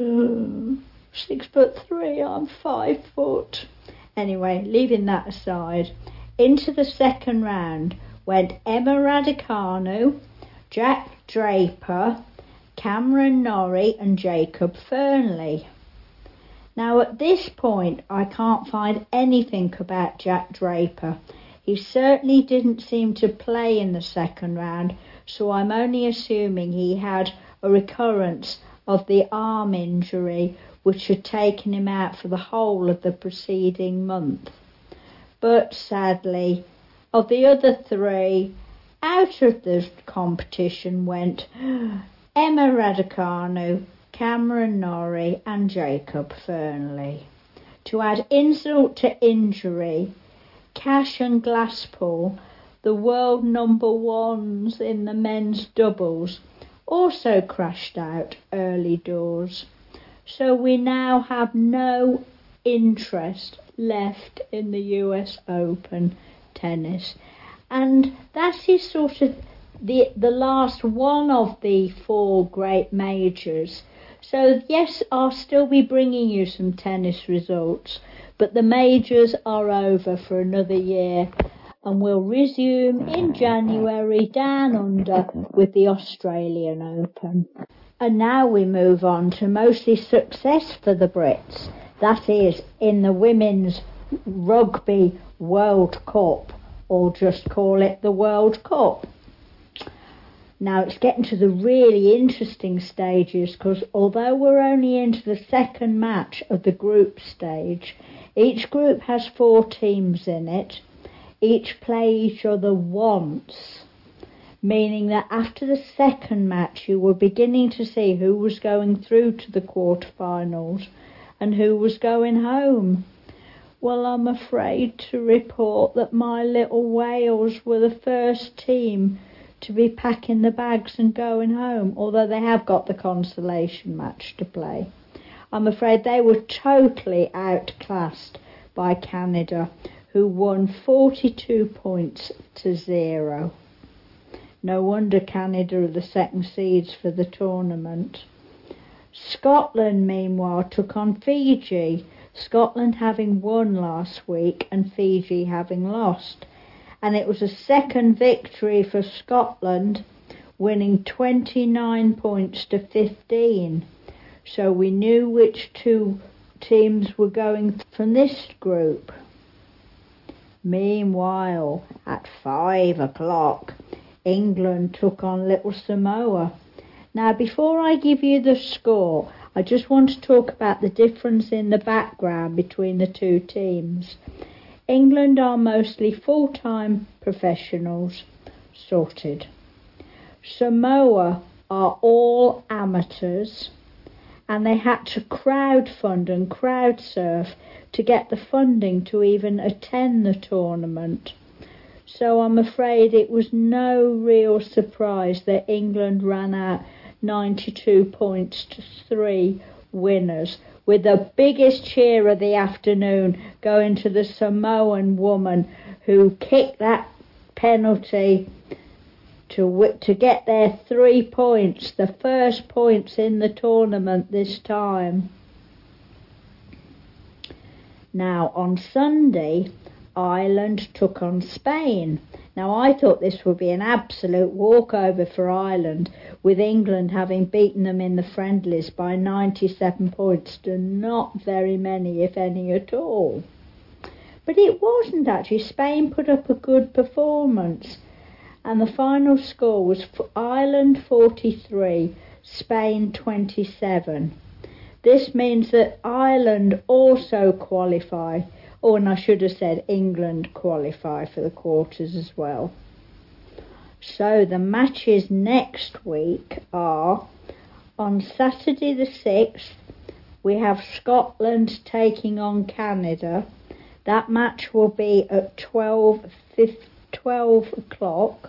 Six foot three, I'm five foot. Anyway, leaving that aside, into the second round went Emma Raducanu, Jack Draper, Cameron Norrie and Jacob Fernley. Now at this point I can't find anything about Jack Draper. He certainly didn't seem to play in the second round, so I'm only assuming he had a recurrence of the arm injury which had taken him out for the whole of the preceding month. But sadly, of the other three, out of the competition went Emma Raducanu, Cameron Norrie and Jacob Fernley. To add insult to injury, Cash and Glasspool, the world number ones in the men's doubles, also crashed out early doors. So we now have no interest left in the U S Open tennis. And that is sort of the the last one of the four great majors. So yes, I'll still be bringing you some tennis results, but the majors are over for another year and will resume in January down under with the Australian Open. And now we move on to mostly success for the Brits. That is, in the Women's Rugby World Cup, or just call it the World Cup. Now it's getting to the really interesting stages, because although we're only into the second match of the group stage, each group has four teams in it. Each play each other once, meaning that after the second match you were beginning to see who was going through to the quarterfinals and who was going home. Well, I'm afraid to report that my little Wales were the first team to be packing the bags and going home, although they have got the consolation match to play. I'm afraid they were totally outclassed by Canada, who won forty-two points to zero. No wonder Canada are the second seeds for the tournament. Scotland, meanwhile, took on Fiji, Scotland having won last week and Fiji having lost. And it was a second victory for Scotland, winning twenty-nine points to fifteen. So we knew which two teams were going from this group. Meanwhile, at five o'clock, England took on Little Samoa. Now, before I give you the score, I just want to talk about the difference in the background between the two teams. England are mostly full-time professionals, sorted. Samoa are all amateurs, and they had to crowdfund and crowd surf to get the funding to even attend the tournament. So I'm afraid it was no real surprise that England ran out ninety-two points to three winners, with the biggest cheer of the afternoon going to the Samoan woman who kicked that penalty to to get their three points, the first points in the tournament this time. Now, on Sunday, Ireland took on Spain. Now, I thought this would be an absolute walkover for Ireland, with England having beaten them in the friendlies by ninety-seven points to not very many, if any at all. But it wasn't actually. Spain put up a good performance, and the final score was for Ireland forty-three, Spain twenty-seven. This means that Ireland also qualify. Oh, and I should have said England qualify for the quarters as well. So the matches next week are, on Saturday the sixth, we have Scotland taking on Canada. That match will be at twelve o'clock.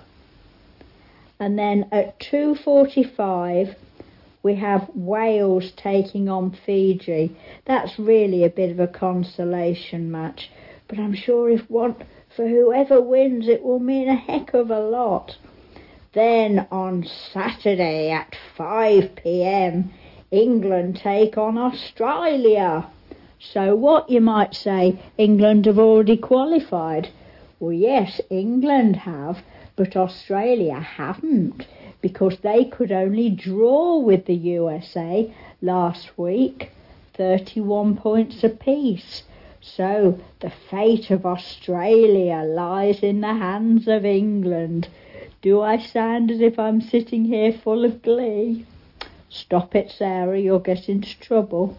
And then at two forty-five, we have Wales taking on Fiji. That's really a bit of a consolation match, but I'm sure if one, for whoever wins, it will mean a heck of a lot. Then on Saturday at five p.m, England take on Australia. So what, you might say, England have already qualified? Well, yes, England have, but Australia haven't, because they could only draw with the U S A last week, thirty-one points apiece. So the fate of Australia lies in the hands of England. Do I sound as if I'm sitting here full of glee? Stop it, Sarah, you'll get into trouble.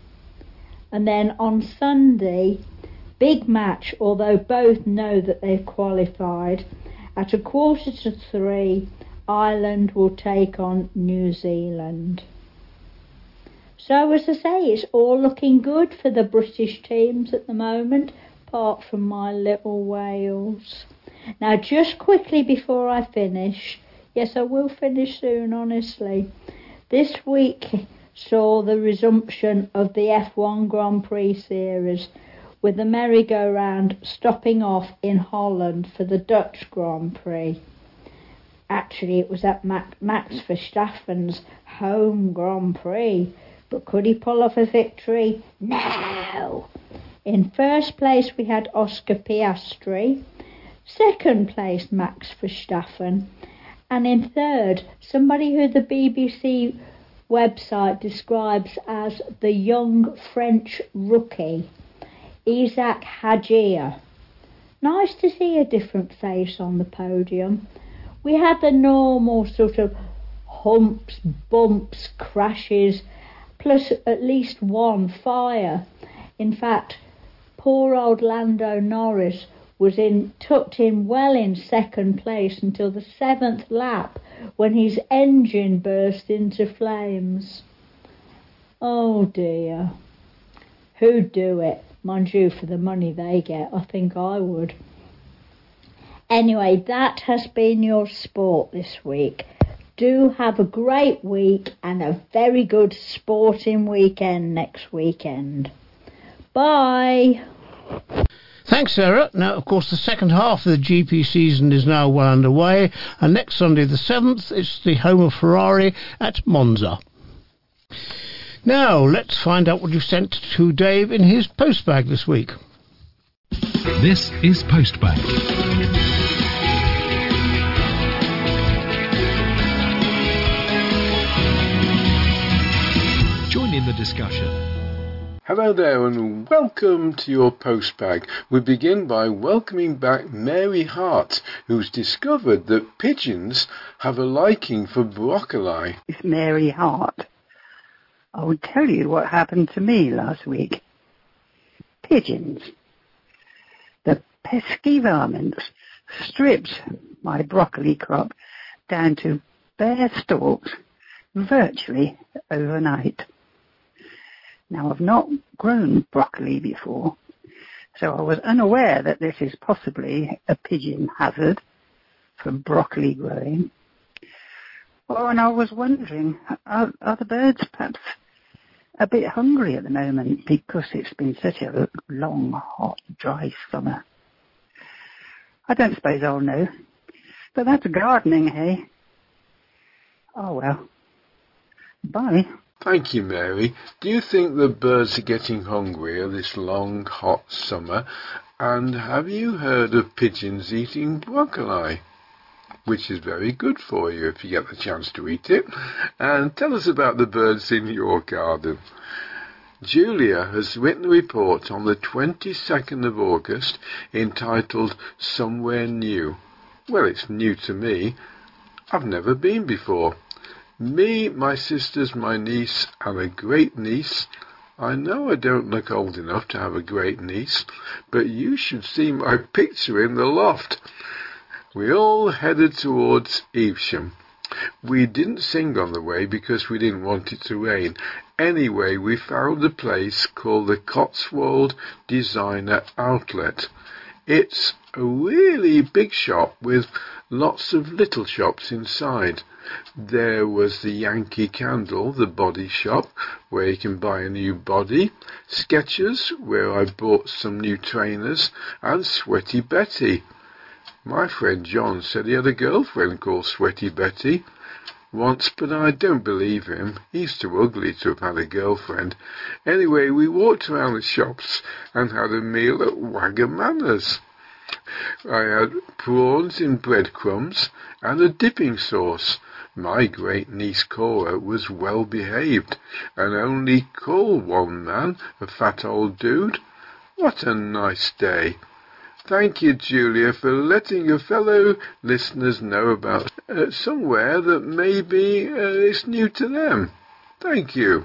And then on Sunday, big match, although both know that they've qualified. At a quarter to three, Ireland will take on New Zealand. So, as I say, it's all looking good for the British teams at the moment, apart from my little Wales. Now, just quickly before I finish, yes, I will finish soon, honestly. This week saw the resumption of the F one Grand Prix series, with the merry-go-round stopping off in Holland for the Dutch Grand Prix. Actually, it was at Max Verstappen's home Grand Prix, but could he pull off a victory? No! In first place, we had Oscar Piastri. Second place, Max Verstappen. And in third, somebody who the B B C website describes as the young French rookie, Isaac Hajia. Nice to see a different face on the podium. We had the normal sort of humps, bumps, crashes, plus at least one fire. In fact, poor old Lando Norris was in tucked in well in second place until the seventh lap, when his engine burst into flames. Oh dear. Who'd do it? Mind you, for the money they get, I think I would. Anyway, that has been your sport this week. Do have a great week and a very good sporting weekend next weekend. Bye. Thanks, Sarah. Now, of course, the second half of the G P season is now well underway, and next Sunday the seventh, it's the home of Ferrari at Monza. Now, let's find out what you've sent to Dave in his postbag this week. This is Postbag. Join in the discussion. Hello there and welcome to your postbag. We begin by welcoming back Mary Hart, who's discovered that pigeons have a liking for broccoli. It's Mary Hart. I will tell you what happened to me last week. Pigeons. The pesky varmints stripped my broccoli crop down to bare stalks virtually overnight. Now, I've not grown broccoli before, so I was unaware that this is possibly a pigeon hazard for broccoli growing. Oh, and I was wondering, are, are the birds perhaps a bit hungry at the moment because it's been such a long, hot, dry summer? I don't suppose I'll know, but that's gardening, hey? Oh, well. Bye. Thank you, Mary. Do you think the birds are getting hungrier this long, hot summer? And have you heard of pigeons eating broccoli? Which is very good for you if you get the chance to eat it. And tell us about the birds in your garden. Julia has written a report on the twenty-second of August entitled Somewhere New. Well, it's new to me. I've never been before. Me, my sisters, my niece, and a great-niece. I know I don't look old enough to have a great-niece, but you should see my picture in the loft. We all headed towards Evesham. We didn't sing on the way because we didn't want it to rain. Anyway, we found a place called the Cotswold Designer Outlet. It's a really big shop with lots of little shops inside. There was the Yankee Candle, the body shop, where you can buy a new body, Skechers, where I bought some new trainers, and Sweaty Betty. My friend John said he had a girlfriend called Sweaty Betty once, but I don't believe him. He's too ugly to have had a girlfriend. Anyway, we walked around the shops and had a meal at Wagamama's. I had prawns in breadcrumbs and a dipping sauce. My great-niece Cora was well behaved and only called one man a fat old dude. What a nice day. Thank you, Julia, for letting your fellow listeners know about uh, somewhere that maybe uh, is new to them. Thank you.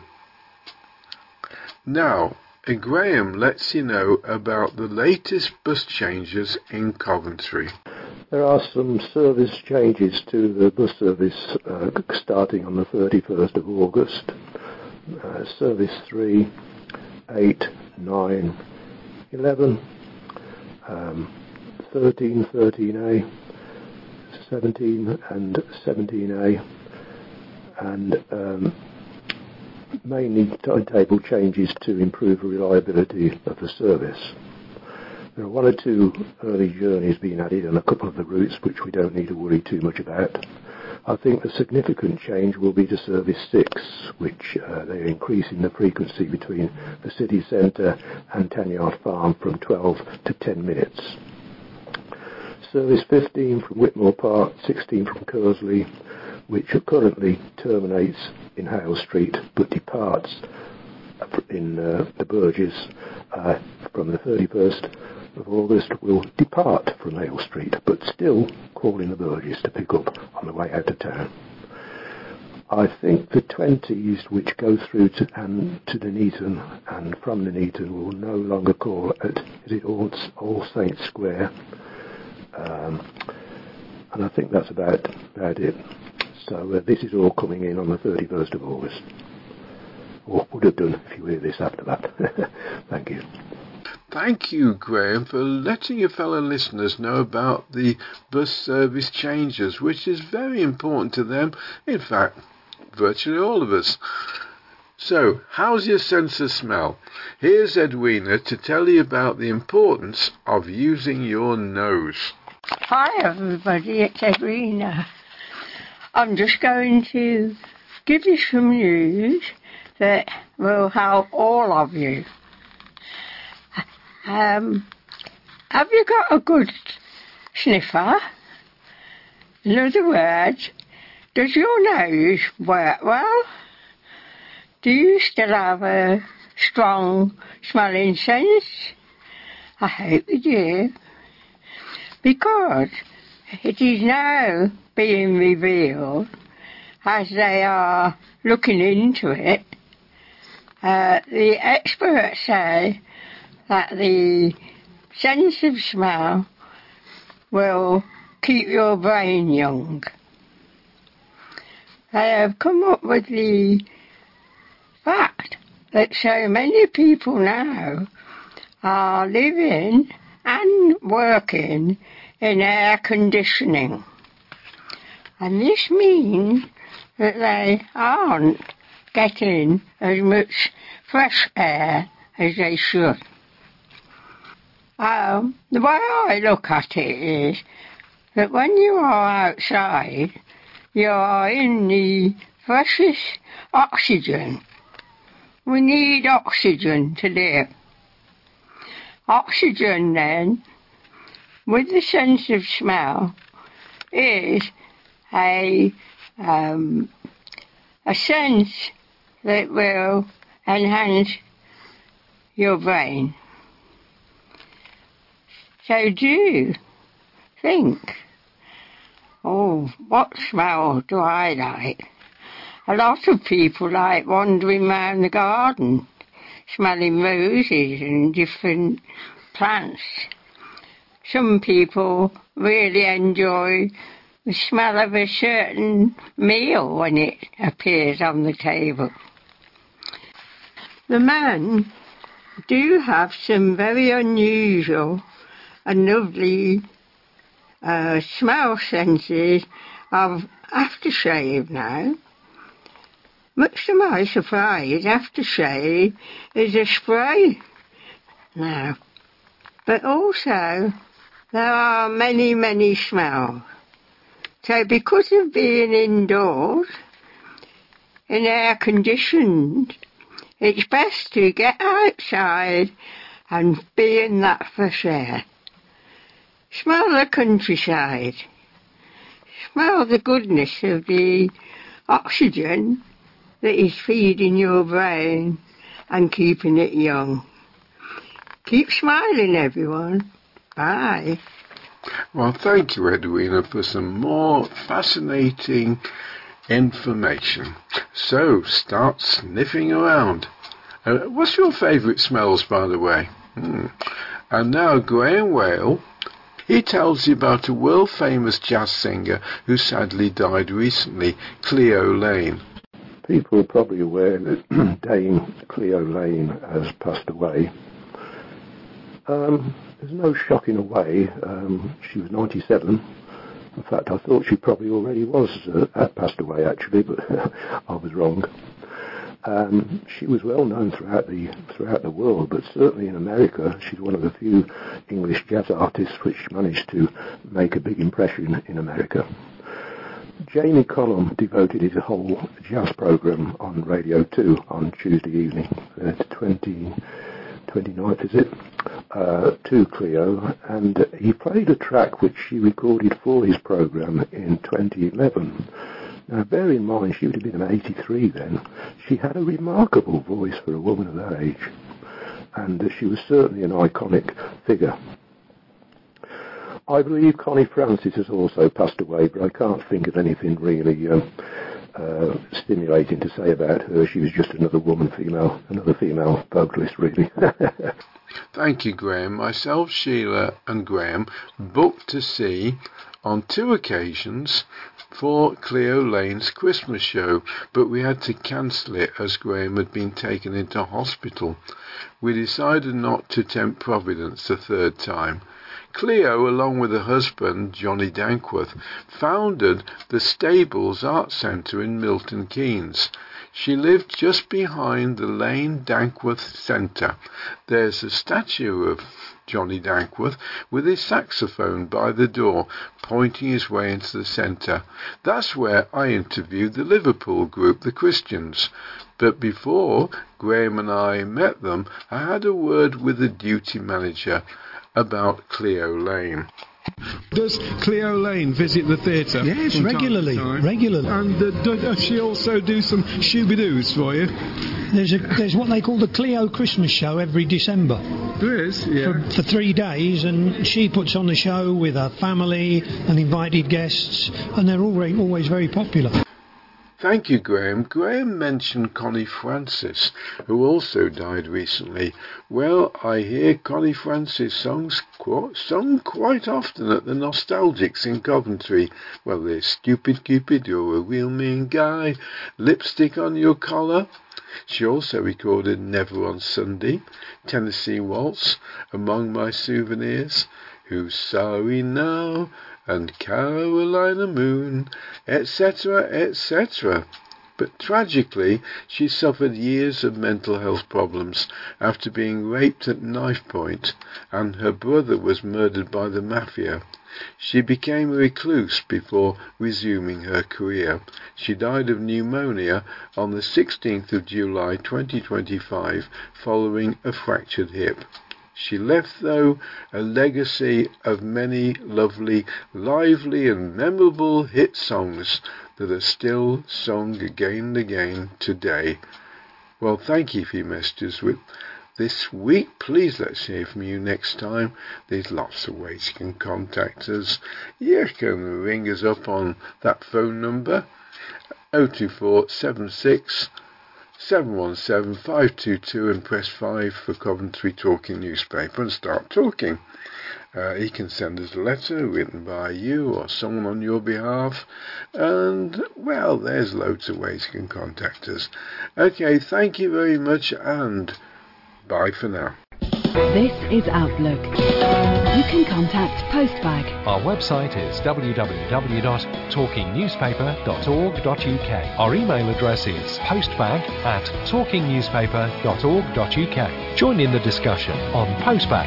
Now, uh, Graham lets you know about the latest bus changes in Coventry. There are some service changes to the bus service uh, starting on the thirty-first of August. Uh, service three, eight, nine, eleven, um, thirteen, thirteen A, seventeen and seventeen A, and um, mainly timetable changes to improve the reliability of the service. There are one or two early journeys being added on a couple of the routes which we don't need to worry too much about. I think the significant change will be to Service six, which uh, they're increasing the frequency between the city centre and Tanyard Farm from twelve to ten minutes. Service fifteen from Whitmore Park, sixteen from Kersley, which currently terminates in Hale Street but departs in uh, the Burges uh, from the thirty-first of August, will depart from Hale Street but still call in the Burges to pick up on the way out of town. I think the twenties which go through to, and, to Nuneaton and from Nuneaton will no longer call at is it All, All Saints Square, um, and I think that's about, about it. So uh, this is all coming in on the thirty-first of August. Or would have done if you hear this after that. Thank you. Thank you, Graham, for letting your fellow listeners know about the bus service changes, which is very important to them. In fact, virtually all of us. So, how's your sense of smell? Here's Edwina to tell you about the importance of using your nose. Hi everybody, it's Edwina. I'm just going to give you some news that will help all of you. Um, have you got a good sniffer? In other words, does your nose work well? Do you still have a strong smelling sense? I hope you do. Because it is now being revealed, as they are looking into it, uh, the experts say that the sense of smell will keep your brain young. They have come up with the fact that so many people now are living and working in air conditioning. And this means that they aren't getting as much fresh air as they should. Um, the way I look at it is that when you are outside, you are in the freshest oxygen. We need oxygen to live. Oxygen, then, with the sense of smell, is a um, a sense that will enhance your brain. So do think, oh, what smell do I like? A lot of people like wandering round the garden, smelling roses and different plants. Some people really enjoy the smell of a certain meal when it appears on the table. The men do have some very unusual and lovely uh, smell senses of aftershave now. Much to my surprise, aftershave is a spray now. But also, there are many, many smells. So because of being indoors, in air conditioned, it's best to get outside and be in that fresh air. Smell the countryside. Smell the goodness of the oxygen that is feeding your brain and keeping it young. Keep smiling, everyone. Bye. Well, thank you, Edwina, for some more fascinating information. So, start sniffing around. Uh, what's your favourite smells, by the way? Hmm. And now, Graham Whale, he tells you about a world-famous jazz singer who sadly died recently, Cleo Laine. People are probably aware that Dame Cleo Laine has passed away. Um, there's no shock in a way. Um, she was ninety-seven. In fact, I thought she probably already was uh, had passed away, actually, but I was wrong. Um, she was well known throughout the throughout the world, but certainly in America, she's one of the few English jazz artists which managed to make a big impression in America. Jamie Cullum devoted his whole jazz program on Radio two on Tuesday evening, the twenty-ninth, is it, uh, to Cleo, and he played a track which she recorded for his program in twenty eleven. Now, bear in mind, she would have been eighty-three then. She had a remarkable voice for a woman of that age, and uh, she was certainly an iconic figure. I believe Connie Francis has also passed away, but I can't think of anything really uh, uh, stimulating to say about her. She was just another woman, female, another female vocalist, really. Thank you, Graham. Myself, Sheila and Graham booked to see on two occasions for Cleo Laine's Christmas show, but we had to cancel it as Graham had been taken into hospital. We decided not to tempt Providence a third time. Cleo, along with her husband, Johnny Dankworth, founded the Stables Art Centre in Milton Keynes. She lived just behind the Lane Dankworth Centre. There's a statue of Johnny Dankworth with his saxophone by the door, pointing his way into the centre. That's where I interviewed the Liverpool group, the Christians. But before Graham and I met them, I had a word with the duty manager about Cleo Lane. Does Cleo Lane visit the theatre? Yes, regularly, regularly. And uh, do, does she also do some shooby-doos for you? There's a there's what they call the Cleo Christmas show every December. There is, yeah. For, for three days, and she puts on the show with her family and invited guests, and they're always, always very popular. Thank you, Graham. Graham mentioned Connie Francis, who also died recently. Well, I hear Connie Francis songs qu- sung quite often at the Nostalgics in Coventry. Well, there's Stupid Cupid, You're a Real Mean Guy, Lipstick on Your Collar. She also recorded Never on Sunday, Tennessee Waltz, Among My Souvenirs, Who's Sorry Now, and Carolina Moon, et cetera, et cetera. But tragically, she suffered years of mental health problems after being raped at knife point, and her brother was murdered by the mafia. She became a recluse before resuming her career. She died of pneumonia on the sixteenth of July twenty twenty-five following a fractured hip. She left, though, a legacy of many lovely, lively and memorable hit songs that are still sung again and again today. Well, thank you for your messages with this week. Please let's hear from you next time. There's lots of ways you can contact us. You can ring us up on that phone number, oh two four seven six seven one seven five two two, and press five for Coventry Talking Newspaper and start talking. Uh, he can send us a letter written by you or someone on your behalf, and well, there's loads of ways you can contact us. Okay, thank you very much, and bye for now. This is Outlook. You can contact Postbag. Our website is w w w dot talking newspaper dot org dot u k. Our email address is postbag at talking newspaper dot org dot u k. Join in the discussion on Postbag.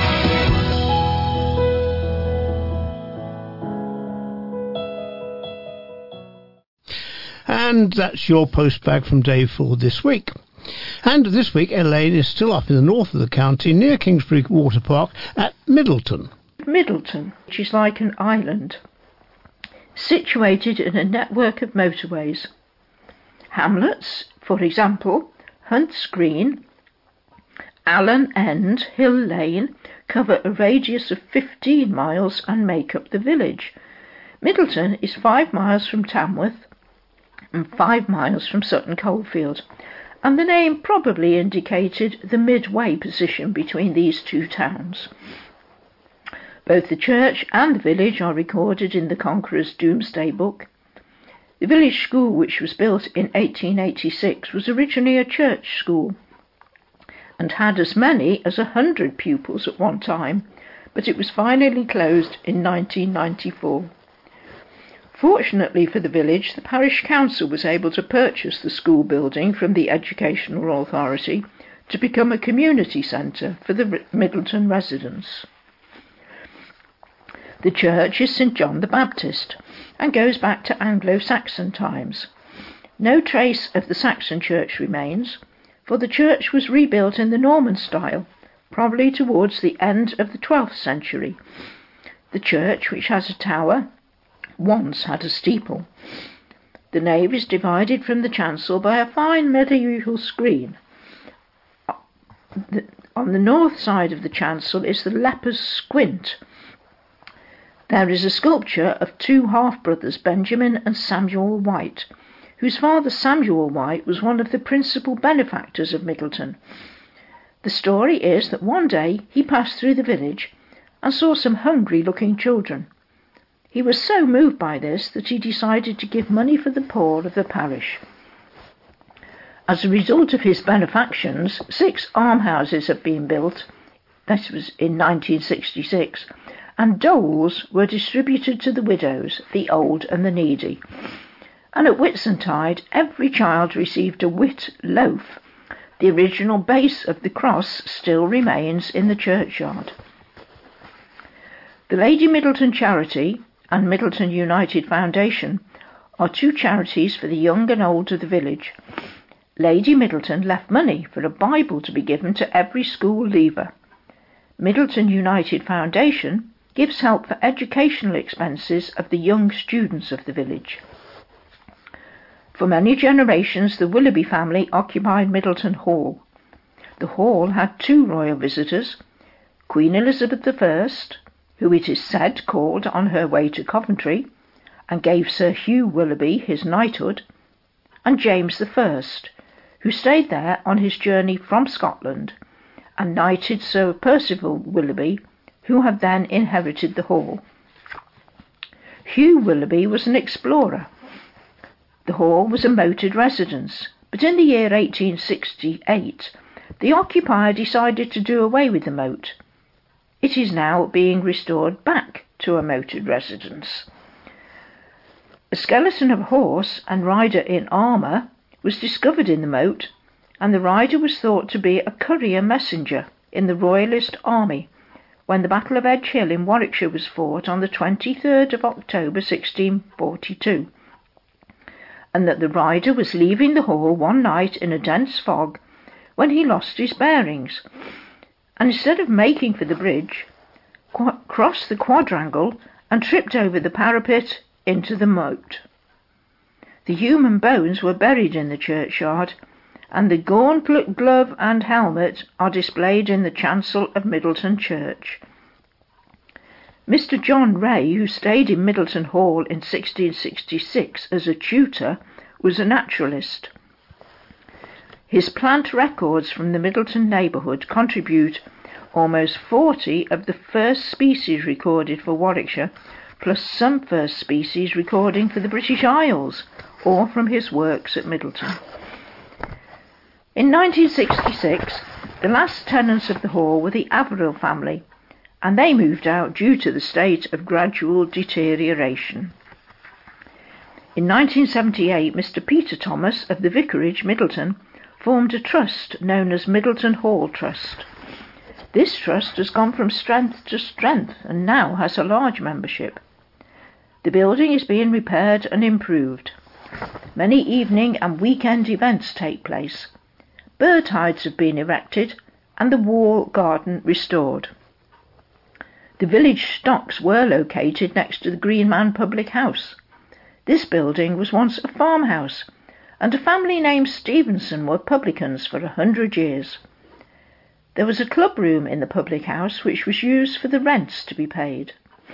And that's your Postbag from Dave for this week. And this week, Elaine is still up in the north of the county, near Kingsbury Water Park at Middleton. Middleton, which is like an island, situated in a network of motorways. Hamlets, for example, Hunts Green, Allen End, Hill Lane, cover a radius of fifteen miles and make up the village. Middleton is five miles from Tamworth and five miles from Sutton Coldfield, and the name probably indicated the midway position between these two towns. Both the church and the village are recorded in the Conqueror's Doomsday Book. The village school, which was built in eighteen eighty-six, was originally a church school and had as many as a hundred pupils at one time, but it was finally closed in nineteen ninety-four. Fortunately for the village, the parish council was able to purchase the school building from the Educational Authority to become a community centre for the Middleton residents. The church is St John the Baptist and goes back to Anglo-Saxon times. No trace of the Saxon church remains, for the church was rebuilt in the Norman style, probably towards the end of the twelfth century. The church, which has a tower, once had a steeple. The nave is divided from the chancel by a fine medieval screen. On the north side of the chancel is the leper's squint. There is a sculpture of two half-brothers, Benjamin and Samuel White, whose father Samuel White was one of the principal benefactors of Middleton. The story is that one day he passed through the village and saw some hungry-looking children. He was so moved by this that he decided to give money for the poor of the parish. As a result of his benefactions, six almshouses have been built. This was in nineteen sixty-six, and doles were distributed to the widows, the old and the needy. And at Whitsuntide, every child received a whit loaf. The original base of the cross still remains in the churchyard. The Lady Middleton Charity and Middleton United Foundation are two charities for the young and old of the village. Lady Middleton left money for a Bible to be given to every school leaver. Middleton United Foundation gives help for educational expenses of the young students of the village. For many generations, the Willoughby family occupied Middleton Hall. The hall had two royal visitors, Queen Elizabeth the First, who it is said called on her way to Coventry and gave Sir Hugh Willoughby his knighthood, and James the First, who stayed there on his journey from Scotland and knighted Sir Percival Willoughby, who had then inherited the hall. Hugh Willoughby was an explorer. The hall was a moated residence, but in the year eighteen sixty-eight, the occupier decided to do away with the moat. It is now being restored back to a moated residence. A skeleton of a horse and rider in armour was discovered in the moat, and the rider was thought to be a courier messenger in the Royalist army when the Battle of Edge Hill in Warwickshire was fought on the twenty-third of October sixteen forty-two, and that the rider was leaving the hall one night in a dense fog when he lost his bearings, and instead of making for the bridge, qu- crossed the quadrangle and tripped over the parapet into the moat. The human bones were buried in the churchyard, and the gauntlet, glove and helmet are displayed in the chancel of Middleton Church. Mister John Ray, who stayed in Middleton Hall in sixteen sixty-six as a tutor, was a naturalist. His plant records from the Middleton neighbourhood contribute almost forty of the first species recorded for Warwickshire, plus some first species recording for the British Isles, or from his works at Middleton. In nineteen sixty-six, the last tenants of the hall were the Averill family, and they moved out due to the state of gradual deterioration. In nineteen seventy-eight, Mister Peter Thomas of the Vicarage, Middleton, formed a trust known as Middleton Hall Trust. This trust has gone from strength to strength and now has a large membership. The building is being repaired and improved. Many evening and weekend events take place. Bird hides have been erected and the wall garden restored. The village stocks were located next to the Green Man Public House. This building was once a farmhouse, and a family named Stevenson were publicans for a hundred years. There was a club room in the public house which was used for the rents to be paid.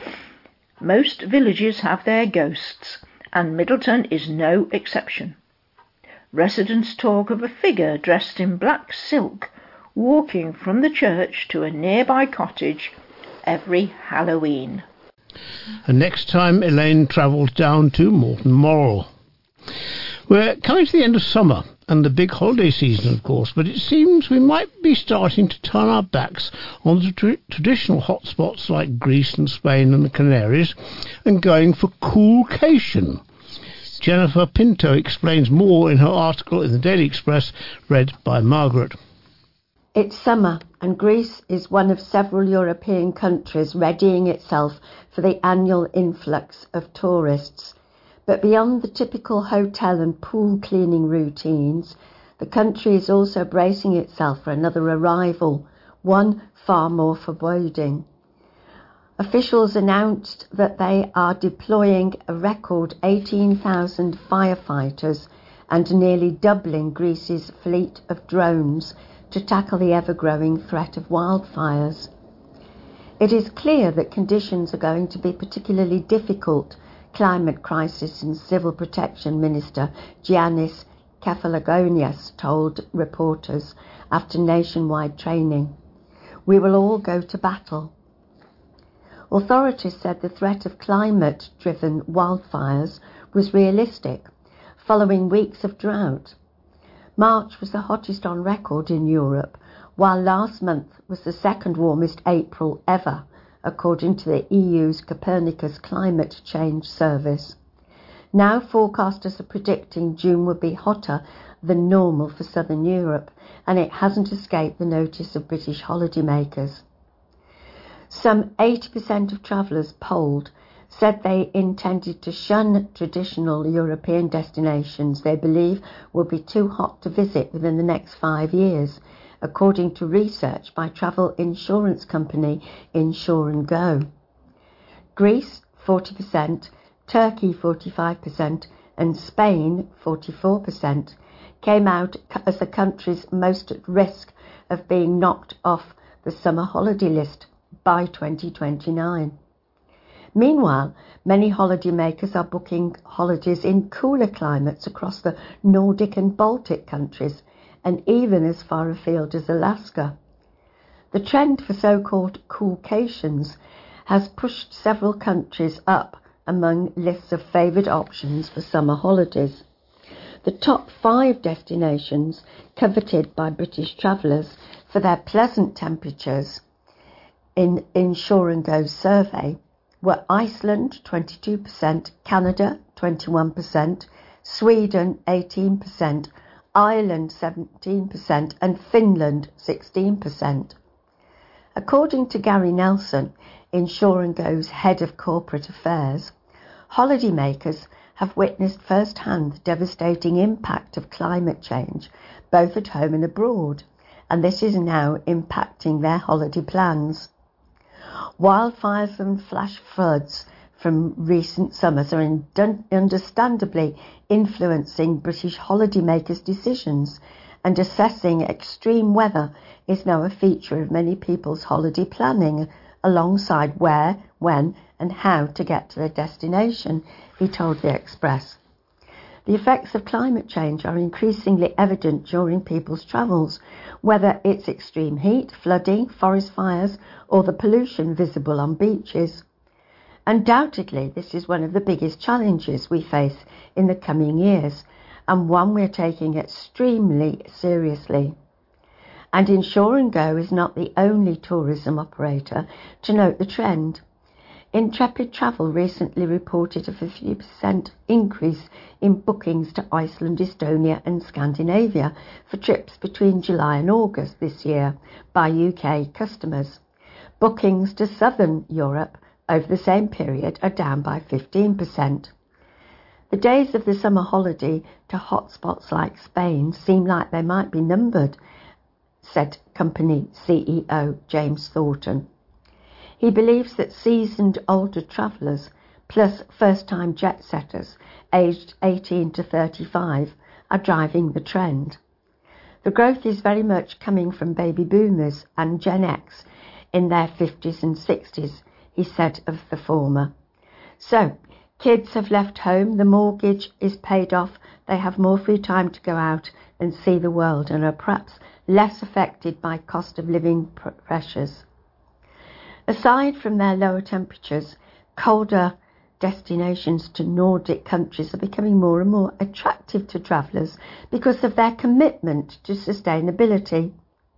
Most villages have their ghosts, and Middleton is no exception. Residents talk of a figure dressed in black silk walking from the church to a nearby cottage every Halloween. And next time Elaine travels down to Morton Moral. We're coming to the end of summer and the big holiday season, of course, but it seems we might be starting to turn our backs on the tr- traditional hotspots like Greece and Spain and the Canaries and going for coolcation. Jennifer Pinto explains more in her article in the Daily Express, read by Margaret. It's summer, and Greece is one of several European countries readying itself for the annual influx of tourists. But beyond the typical hotel and pool cleaning routines, the country is also bracing itself for another arrival, one far more foreboding. Officials announced that they are deploying a record eighteen thousand firefighters and nearly doubling Greece's fleet of drones to tackle the ever-growing threat of wildfires. It is clear that conditions are going to be particularly difficult, Climate Crisis and Civil Protection Minister Giannis Kefalogonias told reporters after nationwide training. We will all go to battle. Authorities said the threat of climate-driven wildfires was realistic, following weeks of drought. March was the hottest on record in Europe, while last month was the second warmest April ever, according to the E U's Copernicus Climate Change Service. Now forecasters are predicting June will be hotter than normal for southern Europe, and it hasn't escaped the notice of British holidaymakers. Some eighty percent of travellers polled said they intended to shun traditional European destinations they believe will be too hot to visit within the next five years, according to research by travel insurance company Insure and Go. Greece, forty percent, Turkey, forty-five percent, and Spain, forty-four percent, came out as the countries most at risk of being knocked off the summer holiday list by twenty twenty-nine. Meanwhile, many holidaymakers are booking holidays in cooler climates across the Nordic and Baltic countries, and even as far afield as Alaska. The trend for so-called coolcations has pushed several countries up among lists of favoured options for summer holidays. The top five destinations coveted by British travellers for their pleasant temperatures in Insure and Go's survey were Iceland, twenty-two percent, Canada, twenty-one percent, Sweden, eighteen percent, Ireland, seventeen percent, and Finland, sixteen percent. According to Gary Nelson, Insure and Go's head of corporate affairs, holidaymakers have witnessed firsthand the devastating impact of climate change, both at home and abroad, and this is now impacting their holiday plans. Wildfires and flash floods from recent summers are in- understandably influencing British holidaymakers' decisions, and assessing extreme weather is now a feature of many people's holiday planning, alongside where, when, and how to get to their destination, he told The Express. The effects of climate change are increasingly evident during people's travels, whether it's extreme heat, flooding, forest fires, or the pollution visible on beaches. Undoubtedly, this is one of the biggest challenges we face in the coming years, and one we're taking extremely seriously. And Insure and Go is not the only tourism operator to note the trend. Intrepid Travel recently reported a fifty percent increase in bookings to Iceland, Estonia and Scandinavia for trips between July and August this year by U K customers. Bookings to Southern Europe over the same period are down by fifteen percent. The days of the summer holiday to hotspots like Spain seem like they might be numbered, said company C E O James Thornton. He believes that seasoned older travellers, plus first-time jet-setters aged eighteen to thirty-five, are driving the trend. The growth is very much coming from baby boomers and Gen X in their fifties and sixties, he said of the former. So, kids have left home, the mortgage is paid off, they have more free time to go out and see the world, and are perhaps less affected by cost of living pr- pressures. Aside from their lower temperatures, colder destinations to Nordic countries are becoming more and more attractive to travellers because of their commitment to sustainability.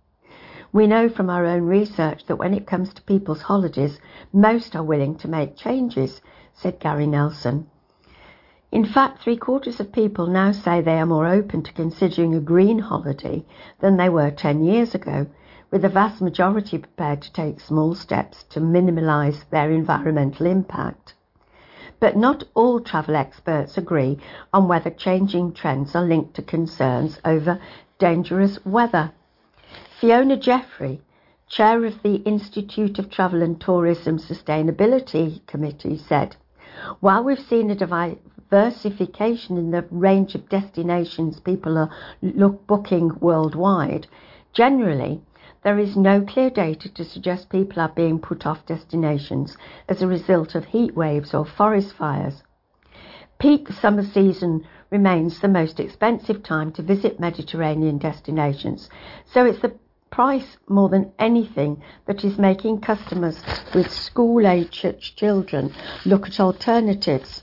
We know from our own research that when it comes to people's holidays, most are willing to make changes, said Gary Nelson. In fact, three quarters of people now say they are more open to considering a green holiday than they were ten years ago, with the vast majority prepared to take small steps to minimise their environmental impact. But not all travel experts agree on whether changing trends are linked to concerns over dangerous weather. Fiona Jeffrey, chair of the Institute of Travel and Tourism Sustainability Committee, said, "While we've seen a diversification in the range of destinations people are look booking worldwide, generally there is no clear data to suggest people are being put off destinations as a result of heat waves or forest fires. Peak summer season remains the most expensive time to visit Mediterranean destinations, so it's the price more than anything that is making customers with school-aged children look at alternatives,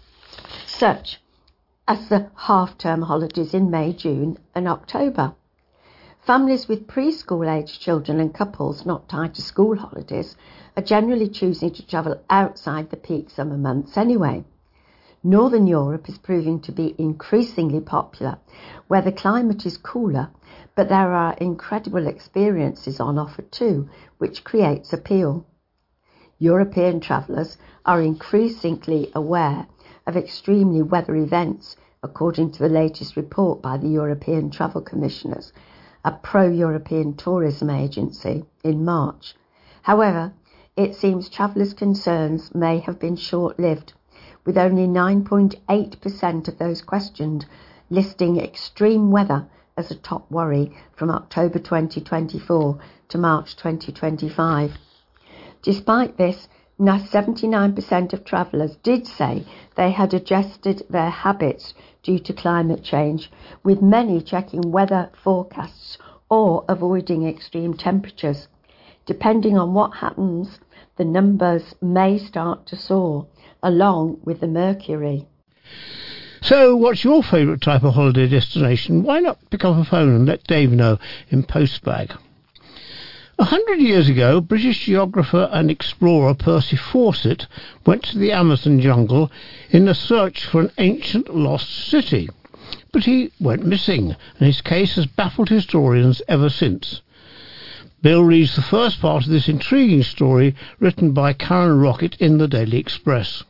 such as the half-term holidays in May, June and October. Families with preschool-aged children and couples not tied to school holidays are generally choosing to travel outside the peak summer months anyway. Northern Europe is proving to be increasingly popular, where the climate is cooler, but there are incredible experiences on offer too, which creates appeal. European travellers are increasingly aware of extremely weather events, according to the latest report by the European Travel Commissioners, a pro-European tourism agency, in March. However, it seems travellers' concerns may have been short-lived, with only nine point eight percent of those questioned listing extreme weather as a top worry from October twenty twenty-four to March twenty twenty-five. Despite this, seventy-nine percent of travellers did say they had adjusted their habits due to climate change, with many checking weather forecasts or avoiding extreme temperatures. Depending on what happens, the numbers may start to soar, along with the mercury. So, what's your favourite type of holiday destination? Why not pick up a phone and let Dave know in Postbag? A hundred years ago, British geographer and explorer Percy Fawcett went to the Amazon jungle in a search for an ancient lost city. But he went missing, and his case has baffled historians ever since. Bill reads the first part of this intriguing story written by Karen Rockett in the Daily Express.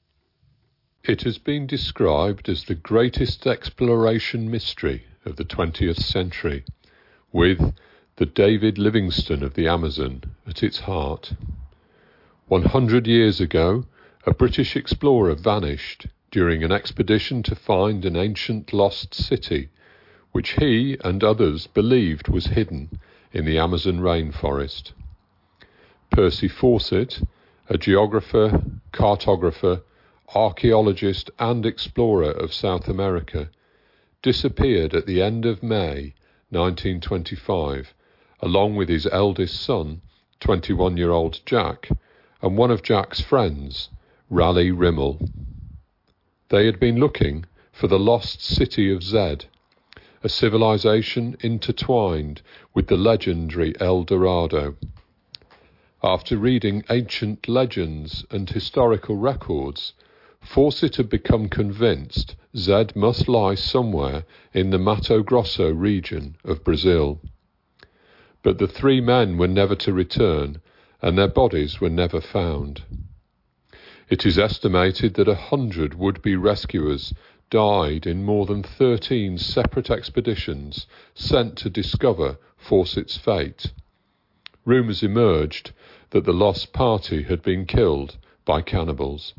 It has been described as the greatest exploration mystery of the twentieth century, with the David Livingstone of the Amazon at its heart. One hundred years ago, a British explorer vanished during an expedition to find an ancient lost city, which he and others believed was hidden in the Amazon rainforest. Percy Fawcett, a geographer, cartographer, archaeologist and explorer of South America, disappeared at the end of May nineteen twenty-five, along with his eldest son, twenty-one-year-old Jack, and one of Jack's friends, Raleigh Rimmel. They had been looking for the lost city of Zed, a civilization intertwined with the legendary El Dorado. After reading ancient legends and historical records, Fawcett had become convinced Zed must lie somewhere in the Mato Grosso region of Brazil. But the three men were never to return, and their bodies were never found. It is estimated that a hundred would-be rescuers died in more than thirteen separate expeditions sent to discover Fawcett's fate. Rumours emerged that the lost party had been killed by cannibals.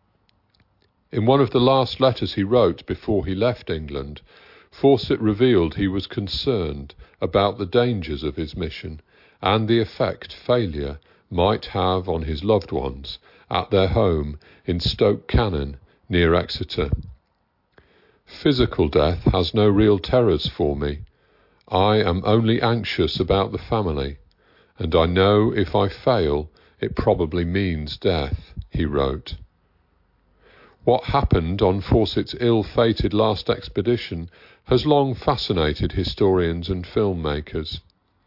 In one of the last letters he wrote before he left England, Fawcett revealed he was concerned about the dangers of his mission and the effect failure might have on his loved ones at their home in Stoke Cannon near Exeter. Physical death has no real terrors for me. I am only anxious about the family, and I know if I fail, it probably means death, he wrote. What happened on Fawcett's ill-fated last expedition has long fascinated historians and filmmakers.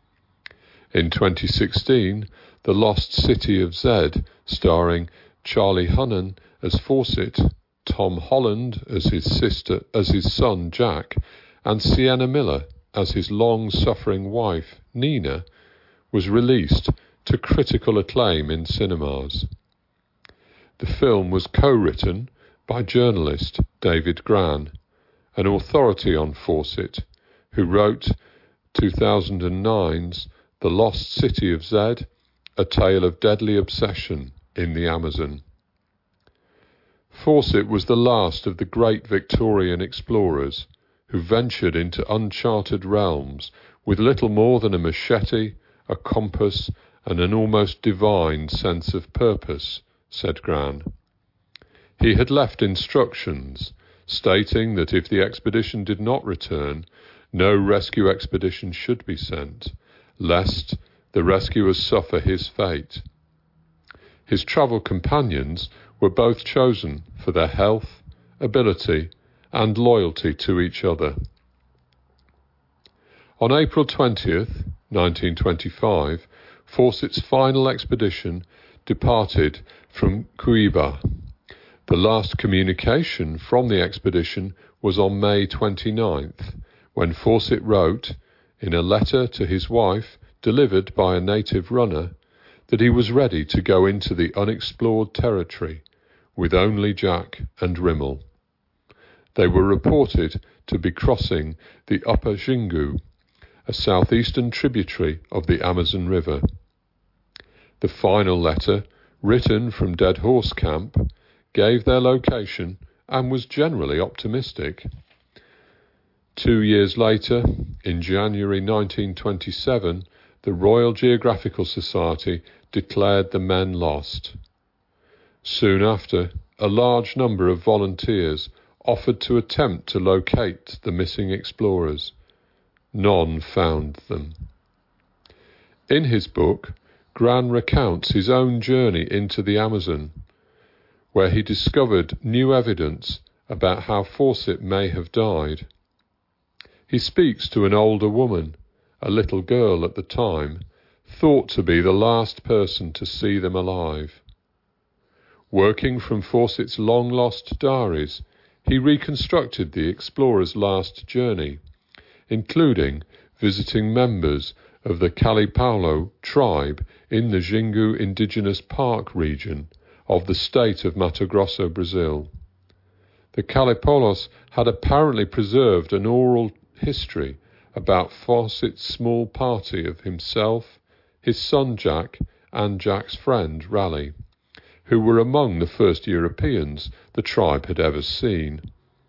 In twenty sixteen, The Lost City of Zed, starring Charlie Hunnam as Fawcett, Tom Holland as his sister, as his son Jack, and Sienna Miller as his long-suffering wife Nina, was released to critical acclaim in cinemas. The film was co-written by journalist David Gran, an authority on Fawcett, who wrote two thousand nine's The Lost City of Zed, A Tale of Deadly Obsession in the Amazon. Fawcett was the last of the great Victorian explorers who ventured into uncharted realms with little more than a machete, a compass, and an almost divine sense of purpose, said Gran. He had left instructions stating that if the expedition did not return, no rescue expedition should be sent, lest the rescuers suffer his fate. His travel companions were both chosen for their health, ability, and loyalty to each other. On April twentieth, nineteen twenty-five, Fawcett's final expedition departed from Cuiaba. The last communication from the expedition was on May twenty-ninth, when Fawcett wrote, in a letter to his wife delivered by a native runner, that he was ready to go into the unexplored territory with only Jack and Rimmel. They were reported to be crossing the Upper Xingu, a southeastern tributary of the Amazon River. The final letter, written from Dead Horse Camp, gave their location and was generally optimistic. Two years later, in January nineteen twenty-seven, the Royal Geographical Society declared the men lost. Soon after, a large number of volunteers offered to attempt to locate the missing explorers. None found them. In his book, Gran recounts his own journey into the Amazon, where he discovered new evidence about how Fawcett may have died. He speaks to an older woman, a little girl at the time, thought to be the last person to see them alive. Working from Fawcett's long-lost diaries, he reconstructed the explorer's last journey, including visiting members of the Kalipaulo tribe in the Xingu Indigenous Park region of the state of Mato Grosso, Brazil. The Kalipaulos had apparently preserved an oral history about Fawcett's small party of himself, his son Jack, and Jack's friend Raleigh, who were among the first Europeans the tribe had ever seen.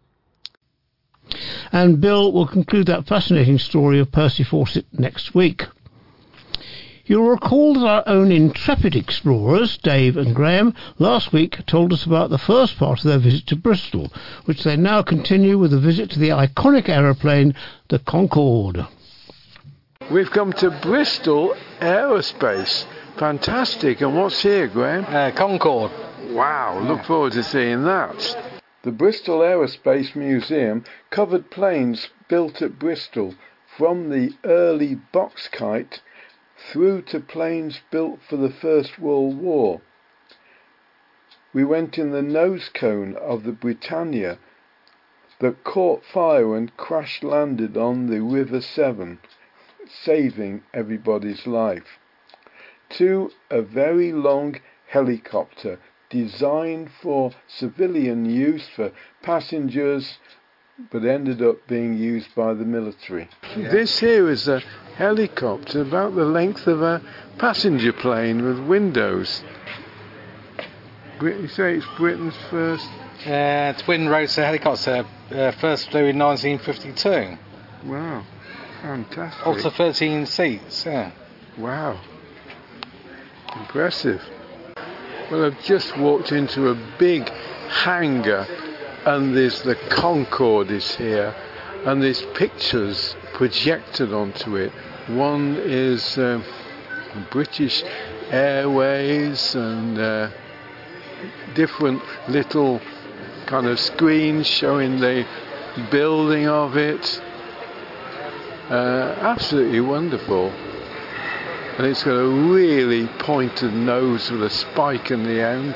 And Bill will conclude that fascinating story of Percy Fawcett next week. You'll recall that our own intrepid explorers, Dave and Graham, last week told us about the first part of their visit to Bristol, which they now continue with a visit to the iconic aeroplane, the Concorde. We've come to Bristol Aerospace. Fantastic. And what's here, Graham? Uh, Concorde. Wow, look forward to seeing that. The Bristol Aerospace Museum covered planes built at Bristol, from the early box kite through to planes built for the First World War. We went in the nose cone of the Britannia that caught fire and crash landed on the River Severn, saving everybody's life. To a very long helicopter designed for civilian use for passengers, but ended up being used by the military. Yeah. This here is a helicopter about the length of a passenger plane with windows. You say it's Britain's first? Uh, twin rotor helicopter, uh, first flew in nineteen fifty-two. Wow, fantastic. Up to thirteen seats, yeah. Wow, impressive. Well, I've just walked into a big hangar, and there's the Concorde is here, and there's pictures projected onto it. One is uh, British Airways and uh, different little kind of screens showing the building of it. Uh, absolutely wonderful. And it's got a really pointed nose with a spike in the end.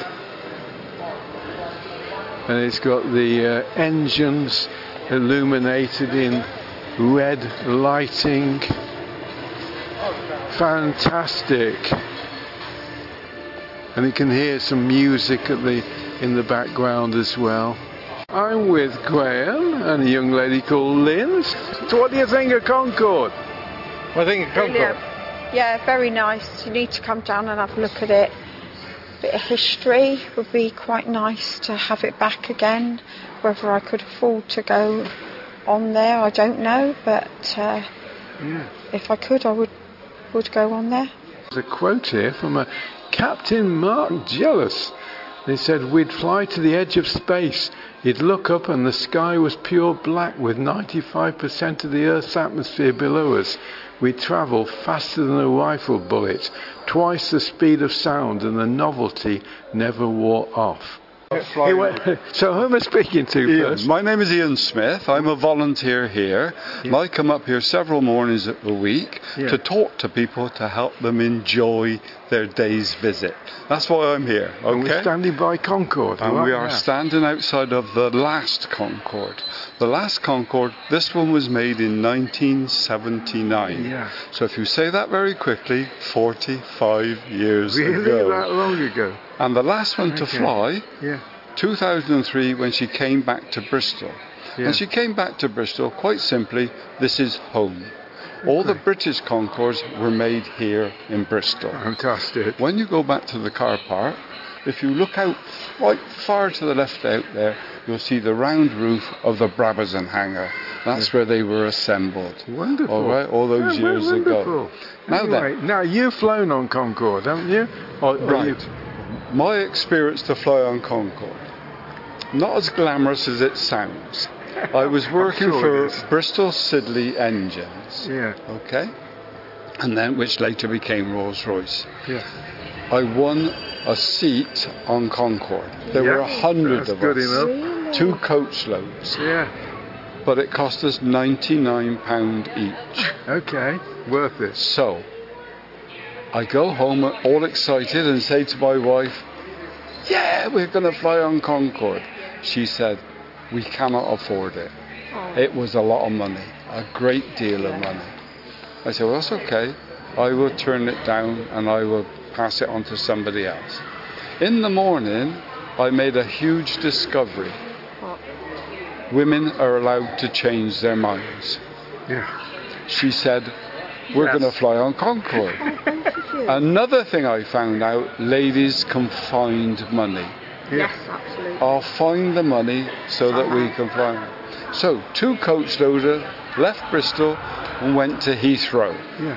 And it's got the uh, engines illuminated in red lighting. Fantastic. And you can hear some music at the in the background as well. I'm with Graham and a young lady called Lynn. So what do you think of Concorde? What do you think of Concorde? Yeah, very nice. You need to come down and have a look at it. A bit of history would be quite nice to have it back again. Whether I could afford to go on there, I don't know, but uh, yeah. if I could, I would would go on there. There's a quote here from a Captain Mark Jealous. They said, "We'd fly to the edge of space. You'd look up and the sky was pure black with ninety-five percent of the Earth's atmosphere below us. We'd travel faster than a rifle bullet, twice the speed of sound, and the novelty never wore off." He went, so who am I speaking to Ian. first? My name is Ian Smith. I'm a volunteer here. Yeah. And I come up here several mornings a week Yeah. to talk to people to help them enjoy their day's visit. That's why I'm here. Okay? And we're standing by Concorde. And right we are now. standing outside of the last Concorde. The last Concorde, this one was made in nineteen seventy-nine. Yeah. So if you say that very quickly, forty-five years Really? ago. That long ago? And the last one to Okay. fly, Yeah. two thousand three, when she came back to Bristol. Yeah. And she came back to Bristol quite simply, this is home. All the British Concords were made here in Bristol. Fantastic. When you go back to the car park, if you look out quite far to the left out there, you'll see the round roof of the Brabazon hangar. That's where they were assembled. Wonderful. All right, all those Oh, years wonderful. ago. Now Anyway, then, now you've flown on Concorde, haven't you? Or, or right. you- My experience to fly on Concorde, not as glamorous as it sounds. I was working sure for it is. Bristol Siddeley Engines, Yeah. okay, and then which later became Rolls-Royce. Yeah. I won a seat on Concorde. There Yeah, were a hundred that's of good us, enough. two coach loads, Yeah. but it cost us ninety-nine pounds each. Okay. Worth it. So, I go home all excited and say to my wife, yeah, we're going to fly on Concorde. She said, we cannot afford it. It was a lot of money, a great deal of money. I said, well, that's okay. I will turn it down and I will pass it on to somebody else. In the morning, I made a huge discovery. Women are allowed to change their minds. Yeah. She said, we're Yes. going to fly on Concorde. Another thing I found out, ladies can find money. Yes, absolutely. I'll find the money so that we can fly. So, two coach loader left Bristol and went to Heathrow. Yeah.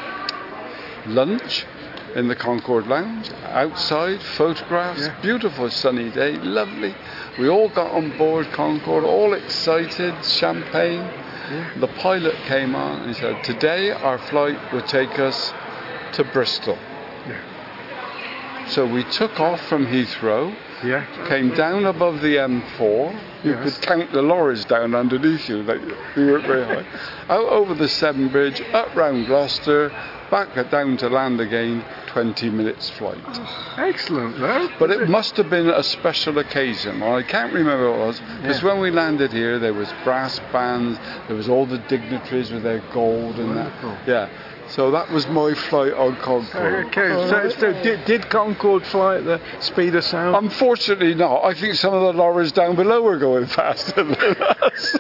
Lunch in the Concorde Lounge, outside, photographs, Yeah. beautiful sunny day, lovely. We all got on board Concorde, all excited, champagne. Yeah. The pilot came on and he said, today our flight will take us to Bristol. Yeah. So we took off from Heathrow, Yeah. came down above the M four. You Yes. could count the lorries down underneath you. Like, we weren't very high. Out over the Severn Bridge, up round Gloucester, back down to land again, twenty minutes flight. Excellent, though. But it must have been a special occasion. Well, I can't remember what it was, because Yeah. when we landed here, there was brass bands, there was all the dignitaries with their gold and Wonderful. that. Yeah. So that was my flight on Concorde. Okay, so, so did, did Concorde fly at the speed of sound? Unfortunately not. I think some of the lorries down below were going faster than us.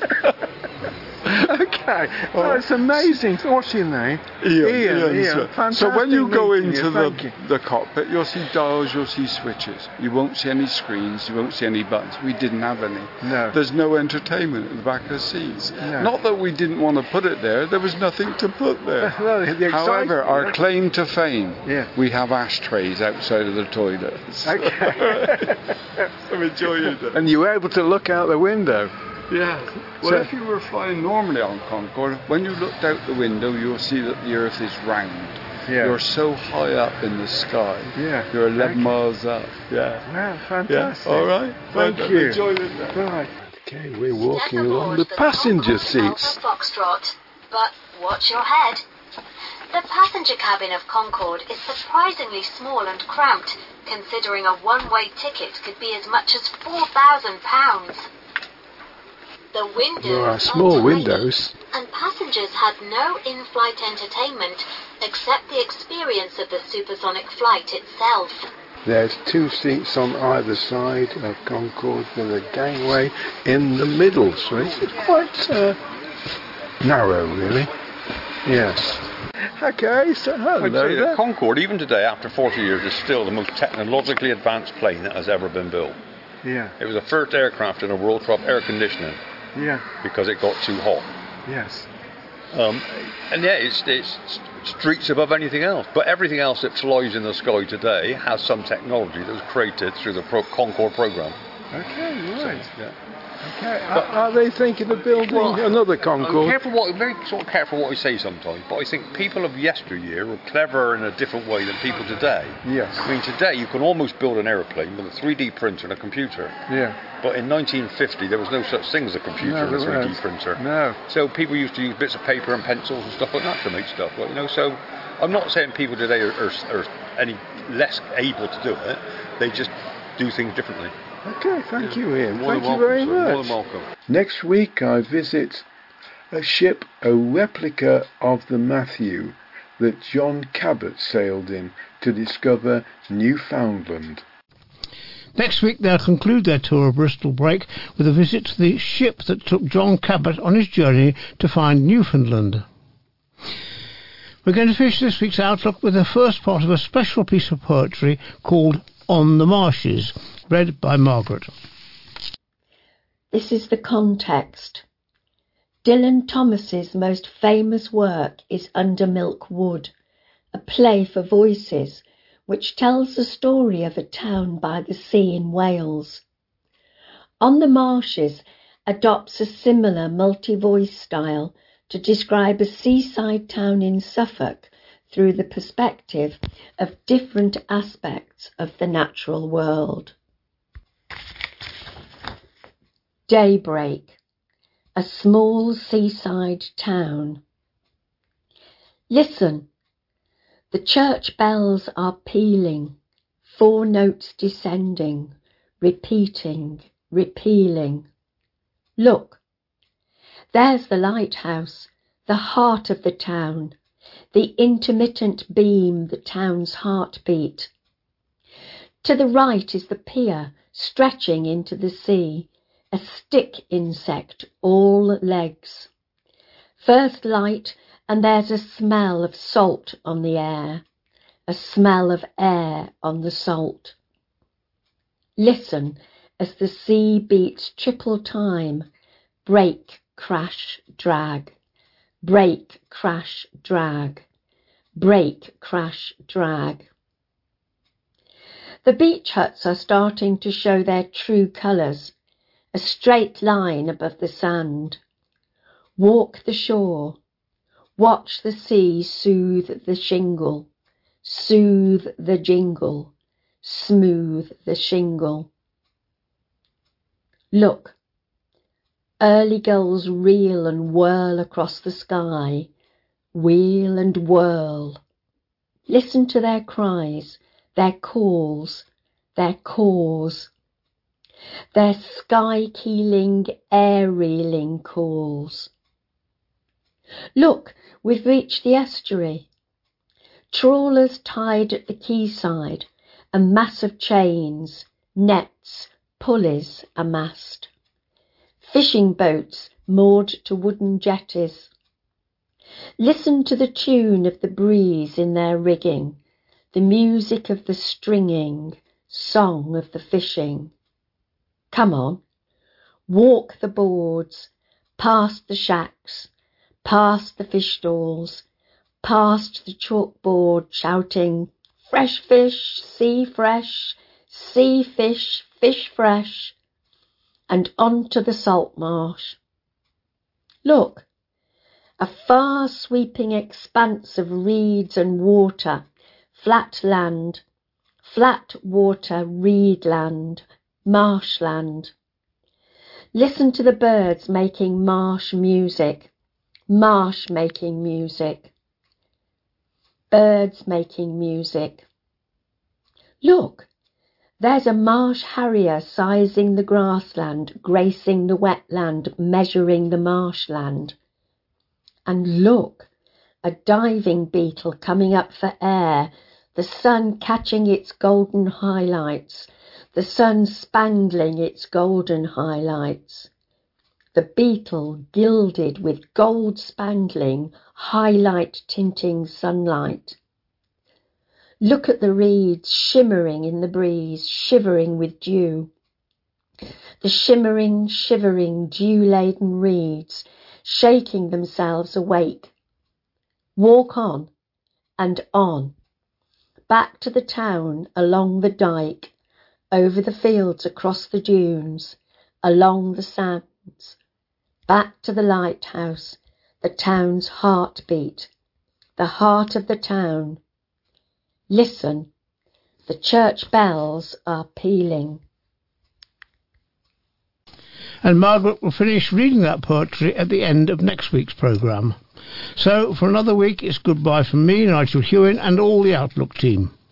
Okay, oh, it's amazing. What's your name? Ian, Ian, Ian Ian. Smith. Fantastic So when you go meeting into you, the, thank you. the cockpit, you'll see dials, you'll see switches. You won't see any screens, you won't see any buttons. We didn't have any. No. There's no entertainment at the back of the seats. No. Not that we didn't want to put it there, there was nothing to put there. Well, the excitement- However, our claim to fame, Yeah. we have ashtrays outside of the toilets. Okay. I'm enjoying it. And you were able to look out the window. Yeah. Well, So- if you were flying normally on Concorde, when you looked out the window, you'll see that the Earth is round. Yeah. You're so high up in the sky. Yeah. You're eleven Okay. miles up. Yeah. Wow, fantastic. Yeah. All right. Thank Well, you. Enjoy it. Right. Okay, we're walking along the passenger seats. Foxtrot, but watch your head. The passenger cabin of Concorde is surprisingly small and cramped, considering a one-way ticket could be as much as four thousand pounds. The windows There are small tiny, windows. and passengers had no in-flight entertainment except the experience of the supersonic flight itself. There's two seats on either side of Concorde with a gangway in the middle, so it's quite uh, narrow, really. Yes. Okay, so hello I'd say there. that Concorde, even today, after forty years, is still the most technologically advanced plane that has ever been built. Yeah, It was the first aircraft in the world to have air conditioning yeah, because it got too hot. yes. Um, and yeah, it's, it's streets above anything else. But everything else that flies in the sky today has some technology that was created through the Pro- Concorde program. Okay, right. So, yeah. Okay. Are, are they thinking of building Well, another I'm Concorde? careful what, very sort of careful what I say sometimes, but I think people of yesteryear were cleverer in a different way than people today. Yes. I mean, today you can almost build an aeroplane with a three D printer and a computer. Yeah. But in nineteen fifty, there was no such thing as a computer No, and a there three D was. printer. No. So people used to use bits of paper and pencils and stuff like that to make stuff. But, you know, so I'm not saying people today are, are, are any less able to do it. They just do things differently. Okay, thank you, Ian. More than Thank you welcome, very sir. More much. than welcome. Next week, I visit a ship, a replica of the Matthew that John Cabot sailed in to discover Newfoundland. Next week they'll conclude their tour of Bristol Break with a visit to the ship that took John Cabot on his journey to find Newfoundland. We're going to finish this week's Outlook with the first part of a special piece of poetry called On the Marshes, read by Margaret. This is the context. Dylan Thomas's most famous work is Under Milk Wood, a play for voices which tells the story of a town by the sea in Wales. On the Marshes adopts a similar multi-voice style to describe a seaside town in Suffolk through the perspective of different aspects of the natural world. Daybreak, a small seaside town. Listen, the church bells are pealing, four notes descending, repeating, repealing. Look, there's the lighthouse, the heart of the town, the intermittent beam, the town's heartbeat. To the right is the pier, stretching into the sea, a stick insect, all legs. First light, and there's a smell of salt on the air, a smell of air on the salt. Listen as the sea beats triple time, break, crash, drag, break, crash, drag, break, crash, drag. The beach huts are starting to show their true colours, a straight line above the sand. Walk the shore, watch the sea soothe the shingle, soothe the jingle, smooth the shingle. Look, early gulls reel and whirl across the sky, wheel and whirl. Listen to their cries, their calls, their caws, their sky-keeling, air-reeling calls. Look, we've reached the estuary. Trawlers tied at the quayside, a mass of chains, nets, pulleys amassed. Fishing boats moored to wooden jetties. Listen to the tune of the breeze in their rigging, the music of the stringing, song of the fishing. Come on, walk the boards, past the shacks, past the fish stalls, past the chalkboard shouting, fresh fish, sea fresh, sea fish, fish fresh, and on to the salt marsh. Look, a far sweeping expanse of reeds and water, flat land, flat water, reed land, marshland. Listen to the birds making marsh music, marsh making music, birds making music. Look, there's a marsh harrier sizing the grassland, gracing the wetland, measuring the marshland. And look, a diving beetle coming up for air, the sun catching its golden highlights, the sun spangling its golden highlights. The beetle gilded with gold spangling, highlight tinting sunlight. Look at the reeds shimmering in the breeze, shivering with dew. The shimmering, shivering, dew-laden reeds, shaking themselves awake. Walk on and on, back to the town along the dyke, over the fields, across the dunes, along the sands, back to the lighthouse, the town's heartbeat, the heart of the town. Listen, the church bells are pealing. And Margaret will finish reading that poetry at the end of next week's programme. So, for another week, it's goodbye from me, Nigel Hewin, and all the Outlook team.